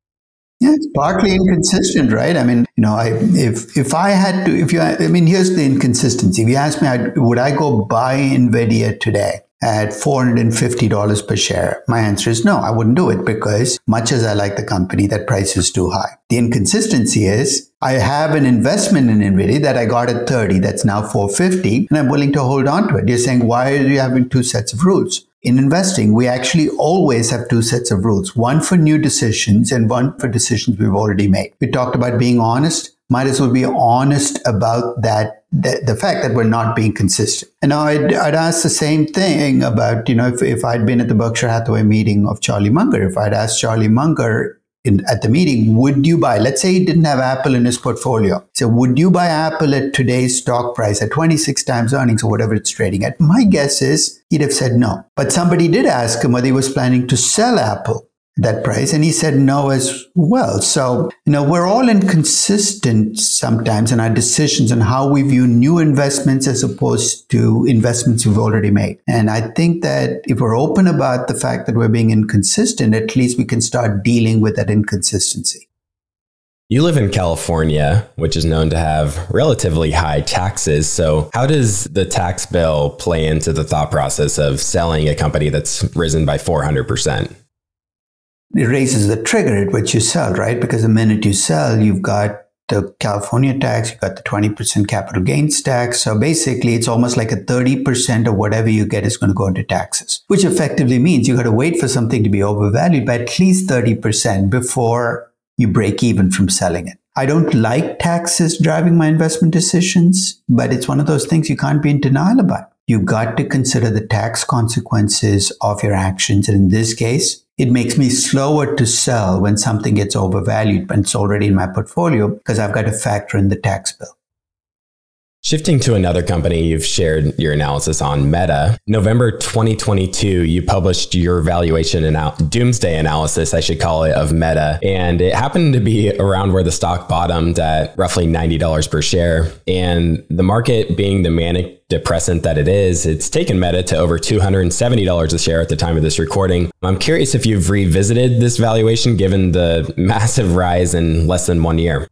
Yeah, it's partly inconsistent, right? I mean, you know, I, if if I had to, if you, I mean, here's the inconsistency. If you ask me, I'd, would I go buy NVIDIA today at four hundred fifty dollars per share? My answer is no, I wouldn't do it because much as I like the company, that price is too high. The inconsistency is I have an investment in NVIDIA that I got at thirty, that's now four hundred fifty, and I'm willing to hold on to it. You're saying, why are you having two sets of rules? In investing, we actually always have two sets of rules, one for new decisions and one for decisions we've already made. We talked about being honest. Might as well be honest about that, the, the fact that we're not being consistent. And now I'd, I'd ask the same thing about, you know, if, if I'd been at the Berkshire Hathaway meeting of Charlie Munger, if I'd asked Charlie Munger in, at the meeting, would you buy, let's say he didn't have Apple in his portfolio. So would you buy Apple at today's stock price at twenty-six times earnings or whatever it's trading at? My guess is he'd have said no. But somebody did ask him whether he was planning to sell Apple that price, and he said no as well. So, you know, we're all inconsistent sometimes in our decisions on how we view new investments as opposed to investments we've already made. And I think that if we're open about the fact that we're being inconsistent, at least we can start dealing with that inconsistency. You live in California, which is known to have relatively high taxes. So how does the tax bill play into the thought process of selling a company that's risen by four hundred percent? It raises the trigger at which you sell, right? Because the minute you sell, you've got the California tax, you've got the twenty percent capital gains tax. So basically, it's almost like a thirty percent of whatever you get is going to go into taxes, which effectively means you got to wait for something to be overvalued by at least thirty percent before you break even from selling it. I don't like taxes driving my investment decisions, but it's one of those things you can't be in denial about. You've got to consider the tax consequences of your actions. And in this case, it makes me slower to sell when something gets overvalued, but it's already in my portfolio because I've got to factor in the tax bill. Shifting to another company you've shared your analysis on, Meta. November twenty twenty-two, you published your valuation and doomsday analysis, I should call it, of Meta. And it happened to be around where the stock bottomed at roughly ninety dollars per share. And the market being the manic depressant that it is, it's taken Meta to over two hundred seventy dollars a share at the time of this recording. I'm curious if you've revisited this valuation given the massive rise in less than one year.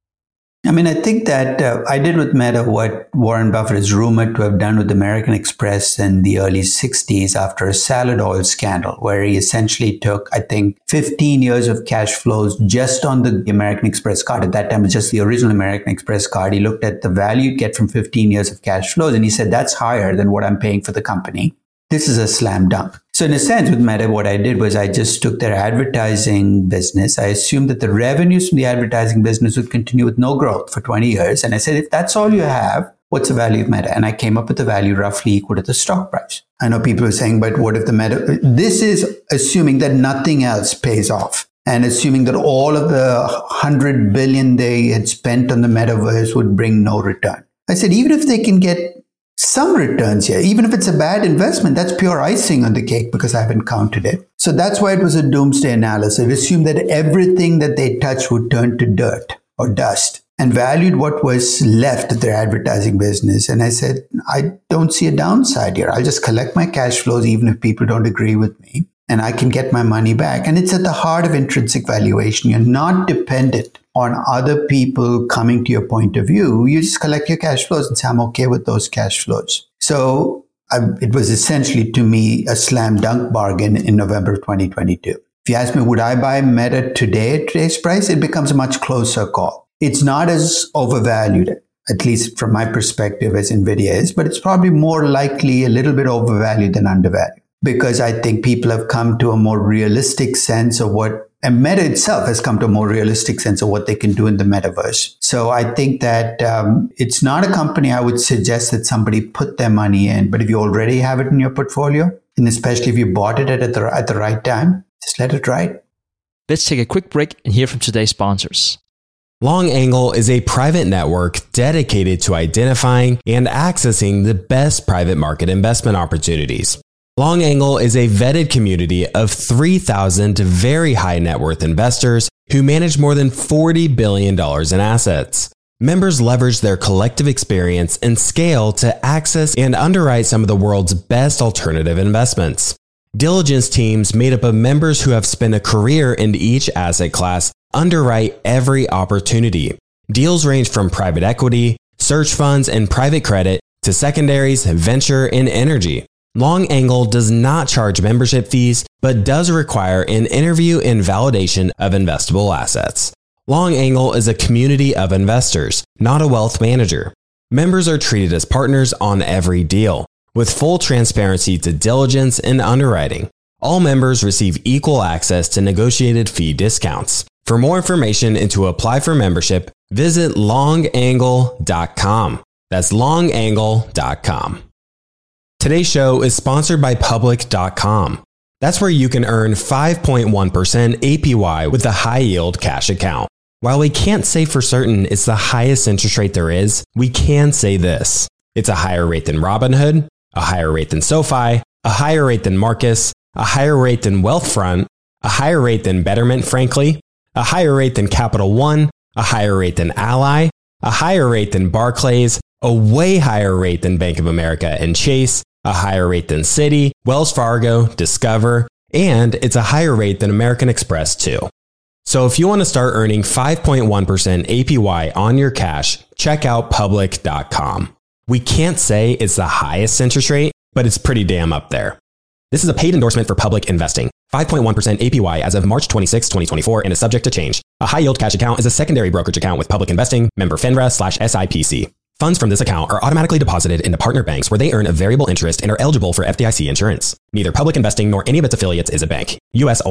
I mean, I think that uh, I did with Meta what Warren Buffett is rumored to have done with American Express in the early sixties after a salad oil scandal, where he essentially took, I think, fifteen years of cash flows just on the American Express card. At that time, it was just the original American Express card. He looked at the value you get from fifteen years of cash flows, and he said, that's higher than what I'm paying for the company. This is a slam dunk. So in a sense, with Meta, what I did was I just took their advertising business. I assumed that the revenues from the advertising business would continue with no growth for twenty years. And I said, if that's all you have, what's the value of Meta? And I came up with a value roughly equal to the stock price. I know people are saying, but what if the Meta... This is assuming that nothing else pays off and assuming that all of the one hundred billion they had spent on the metaverse would bring no return. I said, even if they can get some returns here, even if it's a bad investment, that's pure icing on the cake because I haven't counted it. So that's why it was a doomsday analysis. It assumed that everything that they touched would turn to dirt or dust and valued what was left of their advertising business. And I said, I don't see a downside here. I'll just collect my cash flows even if people don't agree with me, and I can get my money back. And it's at the heart of intrinsic valuation. You're not dependent on other people coming to your point of view. You just collect your cash flows and say, I'm okay with those cash flows. So I, it was essentially, to me, a slam dunk bargain in November twenty twenty-two. If you ask me, would I buy Meta today at today's price? It becomes a much closer call. It's not as overvalued, at least from my perspective, as NVIDIA is, but it's probably more likely a little bit overvalued than undervalued, because I think people have come to a more realistic sense of what, and Meta itself has come to a more realistic sense of what they can do in the metaverse. So I think that um, it's not a company I would suggest that somebody put their money in, but if you already have it in your portfolio, and especially if you bought it at the, at the right time, just let it ride. Let's take a quick break and hear from today's sponsors. LongAngle is a private network dedicated to identifying and accessing the best private market investment opportunities. LongAngle is a vetted community of three thousand very high net worth investors who manage more than forty billion dollars in assets. Members leverage their collective experience and scale to access and underwrite some of the world's best alternative investments. Diligence teams made up of members who have spent a career in each asset class underwrite every opportunity. Deals range from private equity, search funds, and private credit to secondaries, venture, and energy. LongAngle does not charge membership fees, but does require an interview and validation of investable assets. LongAngle is a community of investors, not a wealth manager. Members are treated as partners on every deal, with full transparency to diligence and underwriting. All members receive equal access to negotiated fee discounts. For more information and to apply for membership, visit long angle dot com. That's long angle dot com. Today's show is sponsored by public dot com. That's where you can earn five point one percent A P Y with a high-yield cash account. While we can't say for certain it's the highest interest rate there is, we can say this. It's a higher rate than Robinhood, a higher rate than SoFi, a higher rate than Marcus, a higher rate than Wealthfront, a higher rate than Betterment, frankly, a higher rate than Capital One, a higher rate than Ally, a higher rate than Barclays, a way higher rate than Bank of America and Chase, a higher rate than Citi, Wells Fargo, Discover, and it's a higher rate than American Express too. So if you want to start earning five point one percent A P Y on your cash, check out public dot com. We can't say it's the highest interest rate, but it's pretty damn up there. This is a paid endorsement for Public Investing. five point one percent A P Y as of March twenty-sixth, twenty twenty-four and is subject to change. A high-yield cash account is a secondary brokerage account with Public Investing, member FINRA slash S I P C. Funds from this account are automatically deposited into partner banks where they earn a variable interest and are eligible for F D I C insurance. Neither Public Investing nor any of its affiliates is a bank. U S only.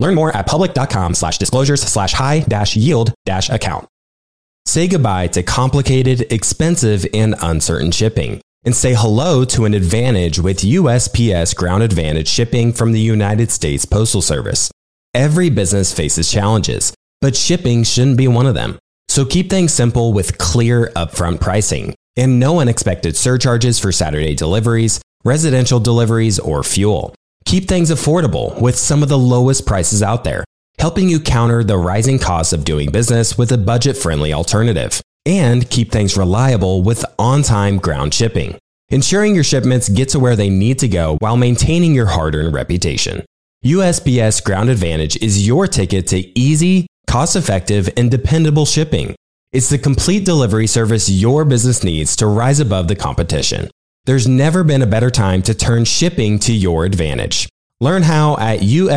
Learn more at public.com slash disclosures slash high dash yield dash account. Say goodbye to complicated, expensive, and uncertain shipping, and say hello to an advantage with U S P S Ground Advantage shipping from the United States Postal Service. Every business faces challenges, but shipping shouldn't be one of them. So keep things simple with clear upfront pricing and no unexpected surcharges for Saturday deliveries, residential deliveries, or fuel. Keep things affordable with some of the lowest prices out there, helping you counter the rising costs of doing business with a budget-friendly alternative. And keep things reliable with on-time ground shipping, ensuring your shipments get to where they need to go while maintaining your hard-earned reputation. U S P S Ground Advantage is your ticket to easy, cost-effective, and dependable shipping. It's the complete delivery service your business needs to rise above the competition. There's never been a better time to turn shipping to your advantage. Learn how at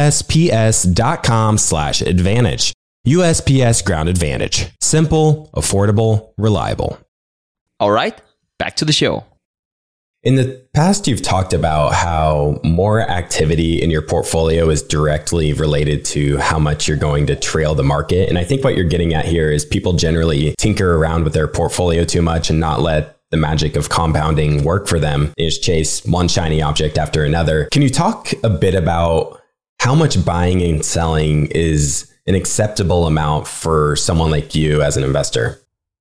usps.com slash advantage. U S P S Ground Advantage. Simple, affordable, reliable. All right, back to the show. In the past, you've talked about how more activity in your portfolio is directly related to how much you're going to trail the market. And I think what you're getting at here is people generally tinker around with their portfolio too much and not let the magic of compounding work for them. They just chase one shiny object after another. Can you talk a bit about how much buying and selling is an acceptable amount for someone like you as an investor?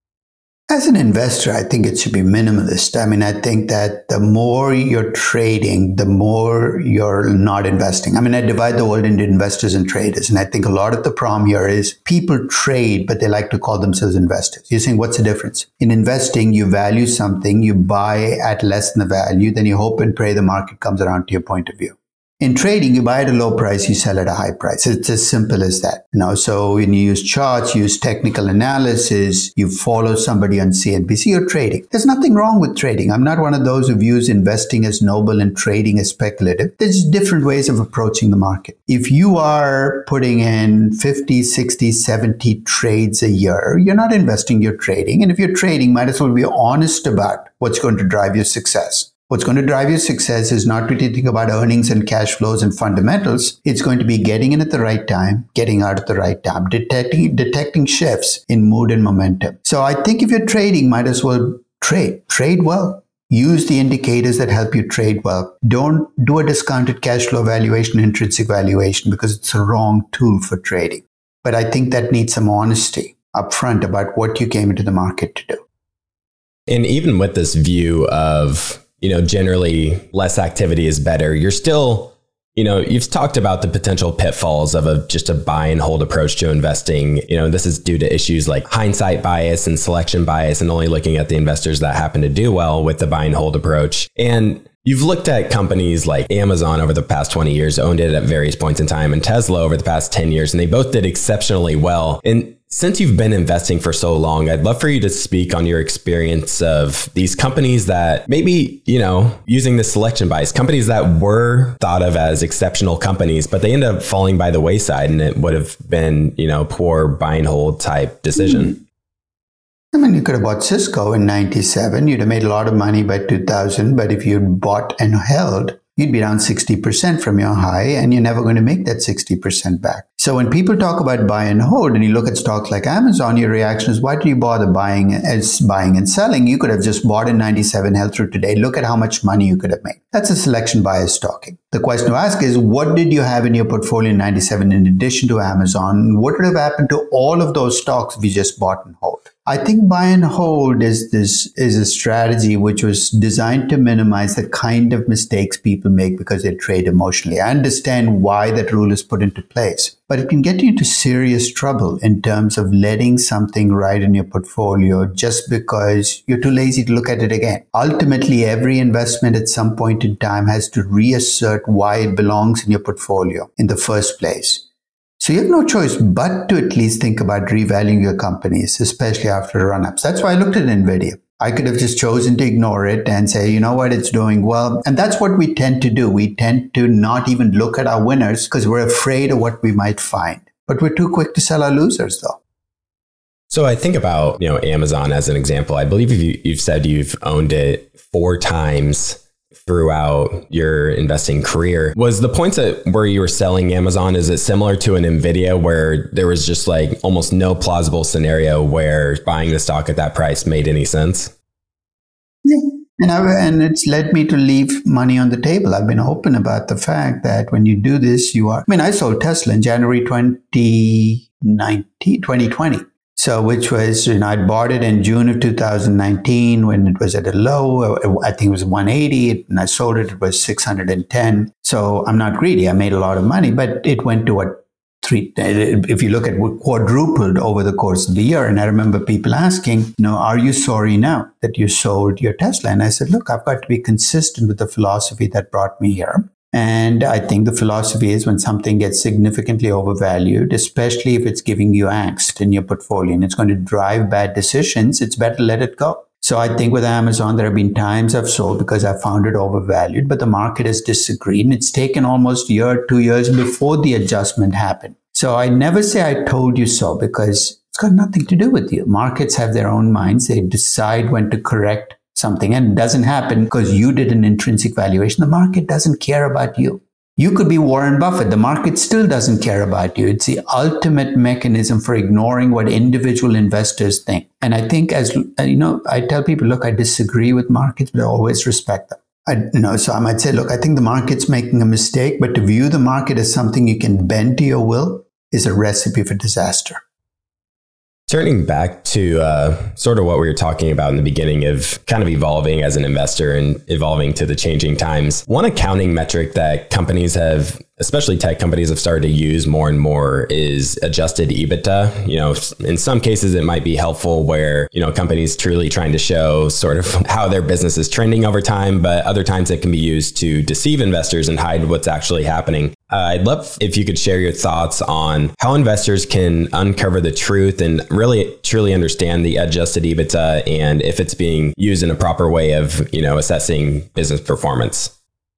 As an investor, I think it should be minimalist. I mean, I think that the more you're trading, the more you're not investing. I mean, I divide the world into investors and traders. And I think a lot of the problem here is people trade, but they like to call themselves investors. You're saying, what's the difference? In investing, you value something, you buy at less than the value, then you hope and pray the market comes around to your point of view. In trading, you buy at a low price, you sell at a high price. It's as simple as that. You know, so when you use charts, you use technical analysis, you follow somebody on C N B C, you're trading. There's nothing wrong with trading. I'm not one of those who views investing as noble and trading as speculative. There's different ways of approaching the market. If you are putting in fifty, sixty, seventy trades a year, you're not investing, you're trading. And if you're trading, might as well be honest about what's going to drive your success. What's going to drive your success is not really think about earnings and cash flows and fundamentals. It's going to be getting in at the right time, getting out at the right time, detecting detecting shifts in mood and momentum. So I think if you're trading, might as well trade. Trade well. Use the indicators that help you trade well. Don't do a discounted cash flow valuation, intrinsic valuation, because it's a wrong tool for trading. But I think that needs some honesty upfront about what you came into the market to do. And even with this view of, you know, generally less activity is better, you're still, you know, you've talked about the potential pitfalls of a just a buy and hold approach to investing. You know, this is due to issues like hindsight bias and selection bias and only looking at the investors that happen to do well with the buy and hold approach. And you've looked at companies like Amazon over the past twenty years, owned it at various points in time, and Tesla over the past ten years, and they both did exceptionally well. And since you've been investing for so long, I'd love for you to speak on your experience of these companies that maybe, you know, using the selection bias, companies that were thought of as exceptional companies, but they end up falling by the wayside, and it would have been, you know, poor buy and hold type decision. Mm-hmm. I mean, you could have bought Cisco in ninety-seven. You'd have made a lot of money by two thousand. But if you'd bought and held, you'd be down sixty percent from your high, and you're never going to make that sixty percent back. So when people talk about buy and hold, and you look at stocks like Amazon, your reaction is, why do you bother buying as buying and selling? You could have just bought in ninety-seven, held through today. Look at how much money you could have made. That's a selection bias talking. The question to ask is, what did you have in your portfolio in ninety-seven in addition to Amazon? What would have happened to all of those stocks if you just bought and hold? I think buy and hold is this is a strategy which was designed to minimize the kind of mistakes people make because they trade emotionally. I understand why that rule is put into place, but it can get you into serious trouble in terms of letting something ride in your portfolio just because you're too lazy to look at it again. Ultimately, every investment at some point in time has to reassert why it belongs in your portfolio in the first place. So you have no choice but to at least think about revaluing your companies, especially after run-ups. That's why I looked at NVIDIA. I could have just chosen to ignore it and say, you know what, it's doing well. And that's what we tend to do. We tend to not even look at our winners because we're afraid of what we might find. But we're too quick to sell our losers, though. So I think about, you know, Amazon as an example. I believe you, you've said you've owned it four times throughout your investing career. Was the points at where you were selling Amazon, is it similar to an NVIDIA where there was just like almost no plausible scenario where buying the stock at that price made any sense? Yeah. And, I, and it's led me to leave money on the table. I've been open about the fact that when you do this, you are, I mean, I sold Tesla in January twenty nineteen, twenty twenty. So, which was, you know, I bought it in June of two thousand nineteen when it was at a low. I think it was one eighty, and I sold it, it was six hundred ten. So I'm not greedy. I made a lot of money, but it went to what three, if you look at what quadrupled over the course of the year. And I remember people asking, you know, are you sorry now that you sold your Tesla? And I said, look, I've got to be consistent with the philosophy that brought me here. And I think the philosophy is when something gets significantly overvalued, especially if it's giving you angst in your portfolio and it's going to drive bad decisions, it's better to let it go. So I think with Amazon, there have been times I've sold because I found it overvalued, but the market has disagreed. And it's taken almost a year, two years before the adjustment happened. So I never say I told you so because it's got nothing to do with you. Markets have their own minds. They decide when to correct something, and it doesn't happen because you did an intrinsic valuation. The market doesn't care about you. You could be Warren Buffett. The market still doesn't care about you. It's the ultimate mechanism for ignoring what individual investors think. And I think, as you know, I tell people, look, I disagree with markets, but I always respect them. I, you know, so I might say, look, I think the market's making a mistake, but to view the market as something you can bend to your will is a recipe for disaster. Turning back to uh, sort of what we were talking about in the beginning of kind of evolving as an investor and evolving to the changing times, one accounting metric that companies have, especially tech companies, have started to use more and more is adjusted EBITDA. You know, in some cases, it might be helpful where, you know, companies truly trying to show sort of how their business is trending over time, but other times it can be used to deceive investors and hide what's actually happening. Uh, I'd love if you could share your thoughts on how investors can uncover the truth and really truly understand the adjusted EBITDA and if it's being used in a proper way of, you know, assessing business performance.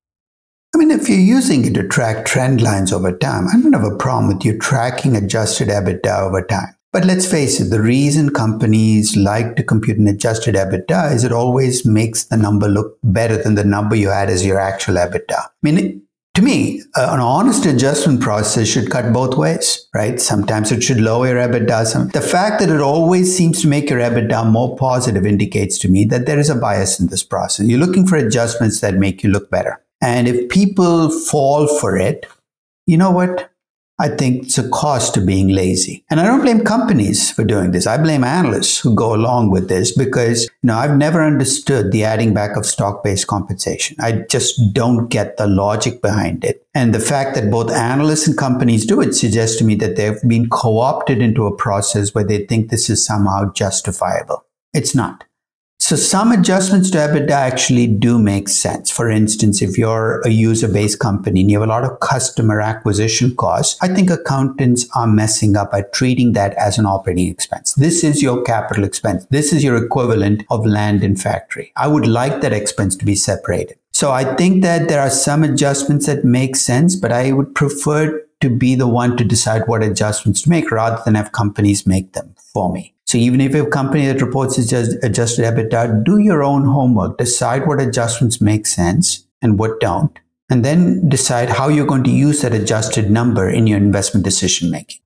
I mean, if you're using it to track trend lines over time, I don't have a problem with you tracking adjusted EBITDA over time. But let's face it, the reason companies like to compute an adjusted EBITDA is it always makes the number look better than the number you had as your actual EBITDA. I mean, it, to me, uh, an honest adjustment process should cut both ways, right? Sometimes it should lower your EBITDA. Some, the fact that it always seems to make your EBITDA more positive indicates to me that there is a bias in this process. You're looking for adjustments that make you look better. And if people fall for it, you know what? I think it's a cost to being lazy. And I don't blame companies for doing this. I blame analysts who go along with this because, you know, I've never understood the adding back of stock-based compensation. I just don't get the logic behind it. And the fact that both analysts and companies do it suggests to me that they've been co-opted into a process where they think this is somehow justifiable. It's not. So some adjustments to EBITDA actually do make sense. For instance, if you're a user-based company and you have a lot of customer acquisition costs, I think accountants are messing up by treating that as an operating expense. This is your capital expense. This is your equivalent of land and factory. I would like that expense to be separated. So I think that there are some adjustments that make sense, but I would prefer to be the one to decide what adjustments to make rather than have companies make them for me. So even if you have a company that reports adjusted EBITDA, do your own homework. Decide what adjustments make sense and what don't. And then decide how you're going to use that adjusted number in your investment decision making.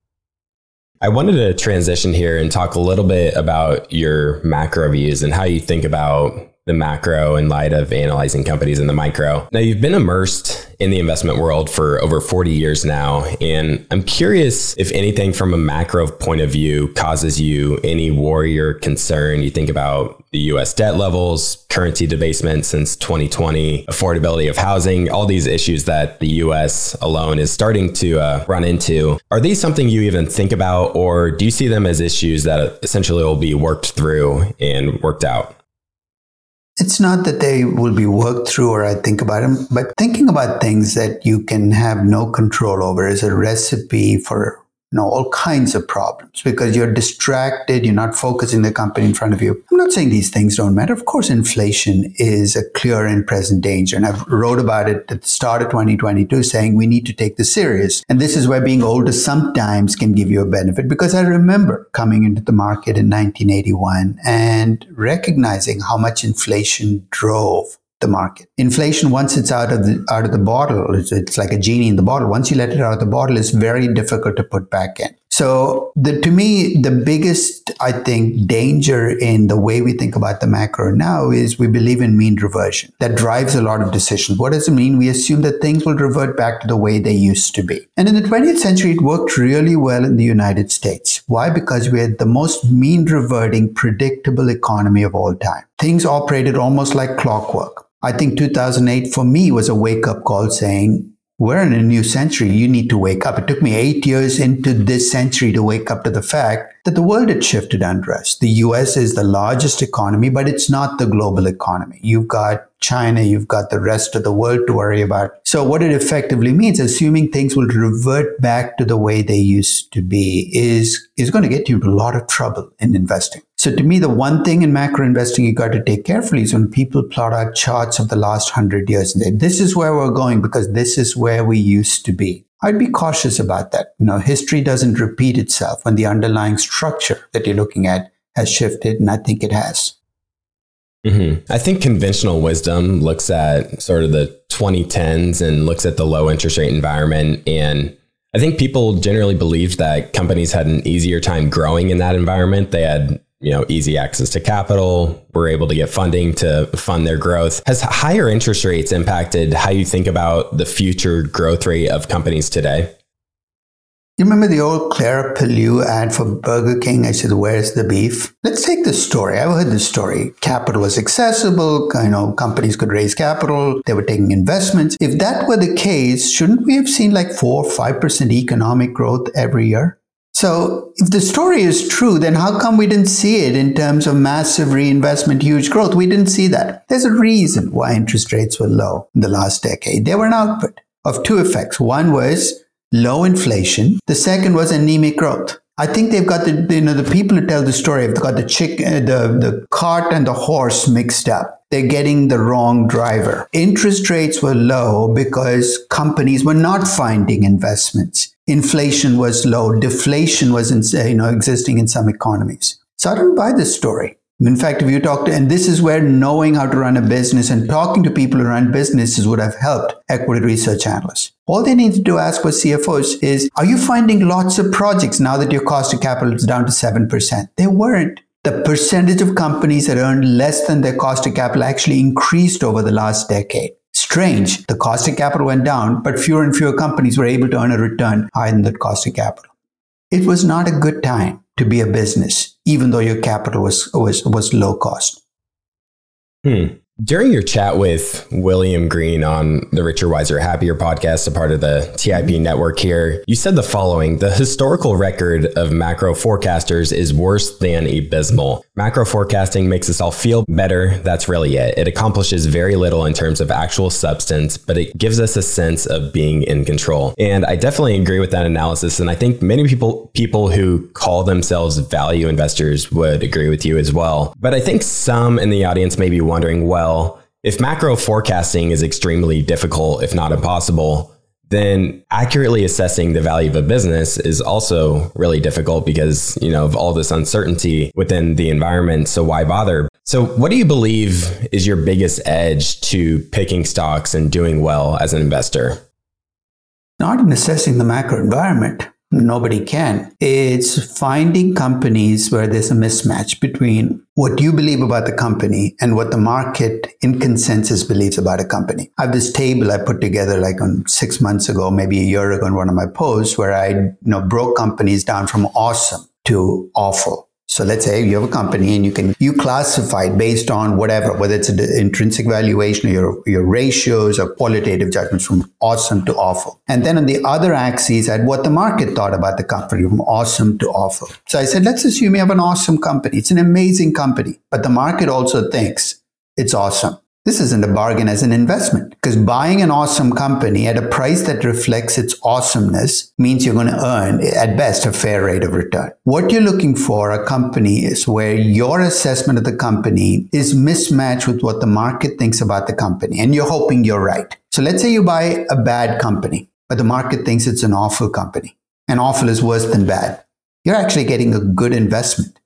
I wanted to transition here and talk a little bit about your macro views and how you think about the macro in light of analyzing companies in the micro. Now, you've been immersed in the investment world for over forty years now, and I'm curious if anything from a macro point of view causes you any worry or concern. You think about the U S debt levels, currency debasement since twenty twenty, affordability of housing, all these issues that the U S alone is starting to uh, run into. Are these something you even think about, or do you see them as issues that essentially will be worked through and worked out? It's not that they will be worked through or I think about them, but thinking about things that you can have no control over is a recipe for, you know, all kinds of problems because you're distracted, you're not focusing the company in front of you. I'm not saying these things don't matter. Of course, inflation is a clear and present danger. And I've wrote about it at the start of twenty twenty-two saying we need to take this serious. And this is where being older sometimes can give you a benefit because I remember coming into the market in nineteen eighty-one and recognizing how much inflation drove the market. Inflation, once it's out of the out of the bottle, it's, it's like a genie in the bottle. Once you let it out of the bottle, it's very difficult to put back in. So the, to me, the biggest, I think, danger in the way we think about the macro now is we believe in mean reversion. That drives a lot of decisions. What does it mean? We assume that things will revert back to the way they used to be. And in the twentieth century, it worked really well in the United States. Why? Because we had the most mean reverting, predictable economy of all time. Things operated almost like clockwork. I think two thousand eight for me was a wake-up call saying, we're in a new century. You need to wake up. It took me eight years into this century to wake up to the fact that the world had shifted under us. The U S is the largest economy, but it's not the global economy. You've got China, you've got the rest of the world to worry about. So what it effectively means, assuming things will revert back to the way they used to be, is, is going to get you into a lot of trouble in investing. So to me, the one thing in macro investing you got to take carefully is when people plot out charts of the last hundred years and say, this is where we're going because this is where we used to be. I'd be cautious about that. You know, history doesn't repeat itself when the underlying structure that you're looking at has shifted, and I think it has. Mm-hmm. I think conventional wisdom looks at sort of the twenty tens and looks at the low interest rate environment. And I think people generally believed that companies had an easier time growing in that environment. They had, you know, easy access to capital, were able to get funding to fund their growth. Has higher interest rates impacted how you think about the future growth rate of companies today? You remember the old Clara Pellew ad for Burger King? I said, where's the beef? Let's take this story. I've heard this story. Capital was accessible. You know, companies could raise capital. They were taking investments. If that were the case, shouldn't we have seen like four or five percent economic growth every year? So if the story is true, then how come we didn't see it in terms of massive reinvestment, huge growth? We didn't see that. There's a reason why interest rates were low in the last decade. They were an output of two effects. One was low inflation. The second was anemic growth. I think they've got the, you know, the people who tell the story have got the chick, uh, the, the cart and the horse mixed up. They're getting the wrong driver. Interest rates were low because companies were not finding investments. Inflation was low. Deflation was in, you know, existing in some economies. So I don't buy this story. In fact, if you talk to, and this is where knowing how to run a business and talking to people who run businesses would have helped equity research analysts. All they need to ask for C F Os is, are you finding lots of projects now that your cost of capital is down to seven percent? They weren't. The percentage of companies that earned less than their cost of capital actually increased over the last decade. Strange, the cost of capital went down, but fewer and fewer companies were able to earn a return higher than the cost of capital. It was not a good time to be a business, even though your capital was was, was low cost. Hmm. During your chat with William Green on the Richer, Wiser, Happier podcast, a part of the T I P network here, you said the following: the historical record of macro forecasters is worse than abysmal. Macro forecasting makes us all feel better. That's really it. It accomplishes very little in terms of actual substance, but it gives us a sense of being in control. And I definitely agree with that analysis. And I think many people, people who call themselves value investors would agree with you as well. But I think some in the audience may be wondering, well, if macro forecasting is extremely difficult, if not impossible, then accurately assessing the value of a business is also really difficult because, you know, of all this uncertainty within the environment. So why bother? So what do you believe is your biggest edge to picking stocks and doing well as an investor? Not in assessing the macro environment. Nobody can. It's finding companies where there's a mismatch between what you believe about the company and what the market in consensus believes about a company. I have this table I put together like on six months ago, maybe a year ago in one of my posts where I you know broke companies down from awesome to awful. So let's say you have a company and you can, you classify it based on whatever, whether it's an intrinsic valuation or your, your ratios or qualitative judgments from awesome to awful. And then on the other axis, I had what the market thought about the company from awesome to awful. So I said, let's assume you have an awesome company. It's an amazing company, but the market also thinks it's awesome. This isn't a bargain as an investment because buying an awesome company at a price that reflects its awesomeness means you're going to earn at best a fair rate of return. What you're looking for a company is where your assessment of the company is mismatched with what the market thinks about the company and you're hoping you're right. So let's say you buy a bad company, but the market thinks it's an awful company and awful is worse than bad. You're actually getting a good investment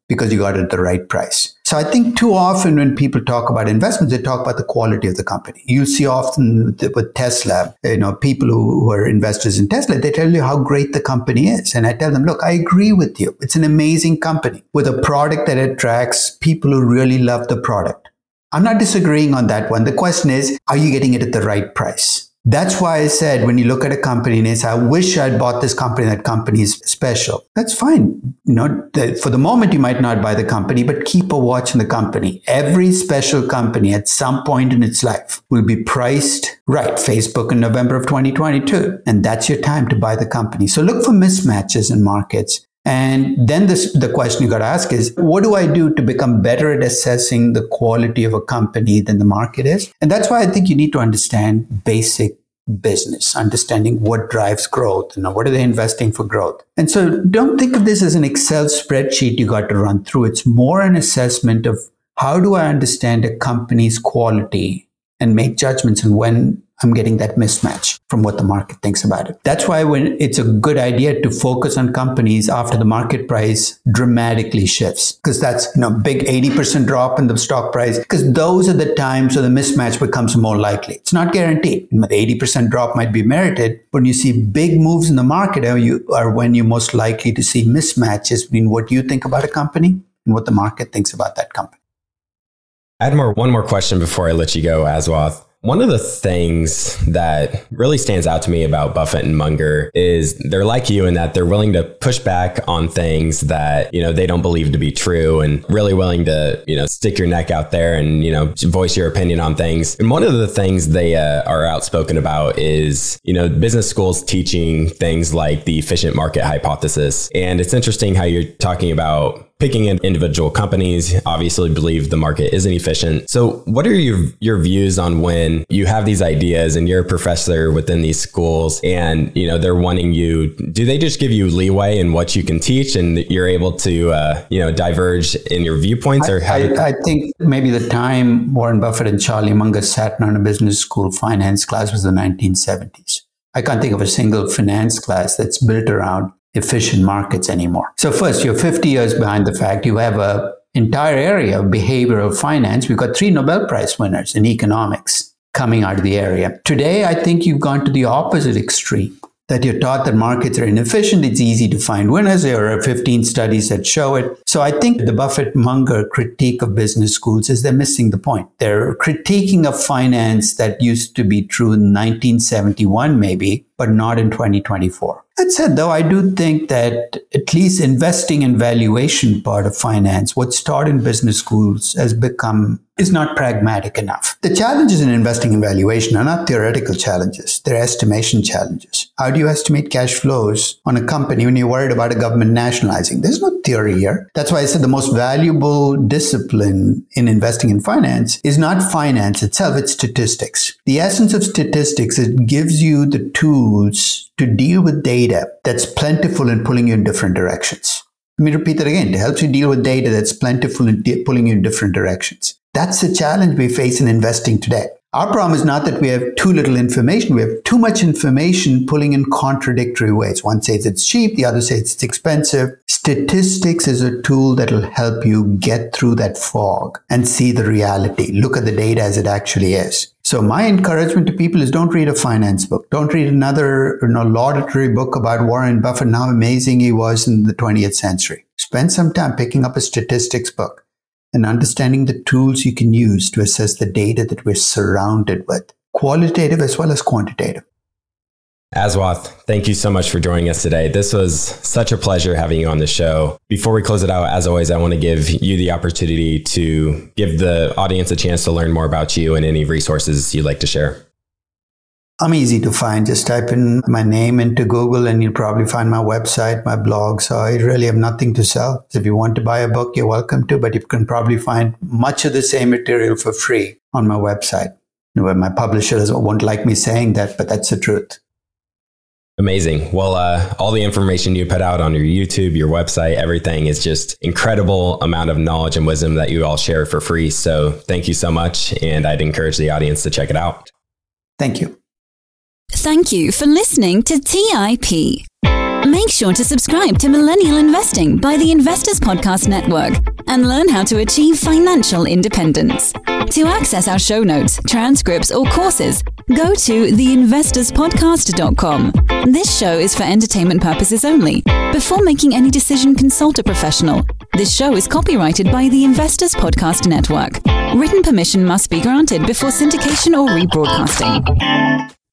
because you got it at the right price. So I think too often when people talk about investments, they talk about the quality of the company. You'll see often with, with Tesla, you know, people who, who are investors in Tesla, they tell you how great the company is. And I tell them, look, I agree with you. It's an amazing company with a product that attracts people who really love the product. I'm not disagreeing on that one. The question is, are you getting it at the right price? That's why I said, when you look at a company and say, I wish I'd bought this company, that company is special. That's fine. You know, the, for the moment, you might not buy the company, but keep a watch on the company. Every special company at some point in its life will be priced right. Facebook in November of twenty twenty-two. And that's your time to buy the company. So look for mismatches in markets. And then this, the question you got to ask is, what do I do to become better at assessing the quality of a company than the market is? And that's why I think you need to understand basic business, understanding what drives growth, you know, what are they investing for growth? And so don't think of this as an Excel spreadsheet you got to run through. It's more an assessment of how do I understand a company's quality and make judgments on when I'm getting that mismatch from what the market thinks about it. That's why when it's a good idea to focus on companies after the market price dramatically shifts, because that's, you know, big eighty percent drop in the stock price, because those are the times where the mismatch becomes more likely. It's not guaranteed. The eighty percent drop might be merited, but when you see big moves in the market are, you, are when you're most likely to see mismatches between what you think about a company and what the market thinks about that company. I had more, one more question before I let you go, Aswath. One of the things that really stands out to me about Buffett and Munger is they're like you in that they're willing to push back on things that, you know, they don't believe to be true, and really willing to, you know, stick your neck out there and, you know, voice your opinion on things. And one of the things they uh, are outspoken about is, you know, business schools teaching things like the efficient market hypothesis. And it's interesting how you're talking about picking in individual companies, obviously believe the market isn't efficient. So what are your your views on when you have these ideas and you're a professor within these schools and, you know, they're wanting you, do they just give you leeway in what you can teach and you're able to, uh, you know, diverge in your viewpoints? Or how I, did- I, I think maybe the time Warren Buffett and Charlie Munger sat on a business school finance class was the nineteen seventies. I can't think of a single finance class that's built around efficient markets anymore. So first, you're fifty years behind the fact. You have an entire area of behavioral finance. We've got three Nobel Prize winners in economics coming out of the area. Today, I think you've gone to the opposite extreme, that you're taught that markets are inefficient. It's easy to find winners. There are fifteen studies that show it. So I think the Buffett-Munger critique of business schools is they're missing the point. They're critiquing a finance that used to be true in nineteen seventy-one, maybe, but not in twenty twenty-four. That said, though, I do think that at least investing and valuation part of finance, what's taught in business schools has become, is not pragmatic enough. The challenges in investing and valuation are not theoretical challenges. They're estimation challenges. How do you estimate cash flows on a company when you're worried about a government nationalizing? There's no theory here. That's why I said the most valuable discipline in investing in finance is not finance itself, it's statistics. The essence of statistics, it gives you the tools to deal with data that's plentiful and pulling you in different directions. Let me repeat that again. It helps you deal with data that's plentiful and de- pulling you in different directions. That's the challenge we face in investing today. Our problem is not that we have too little information. We have too much information pulling in contradictory ways. One says it's cheap, the other says it's expensive. Statistics is a tool that will help you get through that fog and see the reality. Look at the data as it actually is. So my encouragement to people is don't read a finance book. Don't read another, you know, laudatory book about Warren Buffett and how amazing he was in the twentieth century. Spend some time picking up a statistics book and understanding the tools you can use to assess the data that we're surrounded with, qualitative as well as quantitative. Aswath, thank you so much for joining us today. This was such a pleasure having you on the show. Before we close it out, as always, I want to give you the opportunity to give the audience a chance to learn more about you and any resources you'd like to share. I'm easy to find. Just type in my name into Google and you'll probably find my website, my blog. So I really have nothing to sell. So if you want to buy a book, you're welcome to, but you can probably find much of the same material for free on my website. My publishers won't like me saying that, but that's the truth. Amazing. Well, uh, all the information you put out on your YouTube, your website, everything is just incredible amount of knowledge and wisdom that you all share for free. So thank you so much. And I'd encourage the audience to check it out. Thank you. Thank you for listening to T I P. Make sure to subscribe to Millennial Investing by the Investors Podcast Network and learn how to achieve financial independence. To access our show notes, transcripts, or courses, go to the investors podcast dot com. This show is for entertainment purposes only. Before making any decision, consult a professional. This show is copyrighted by the Investors Podcast Network. Written permission must be granted before syndication or rebroadcasting.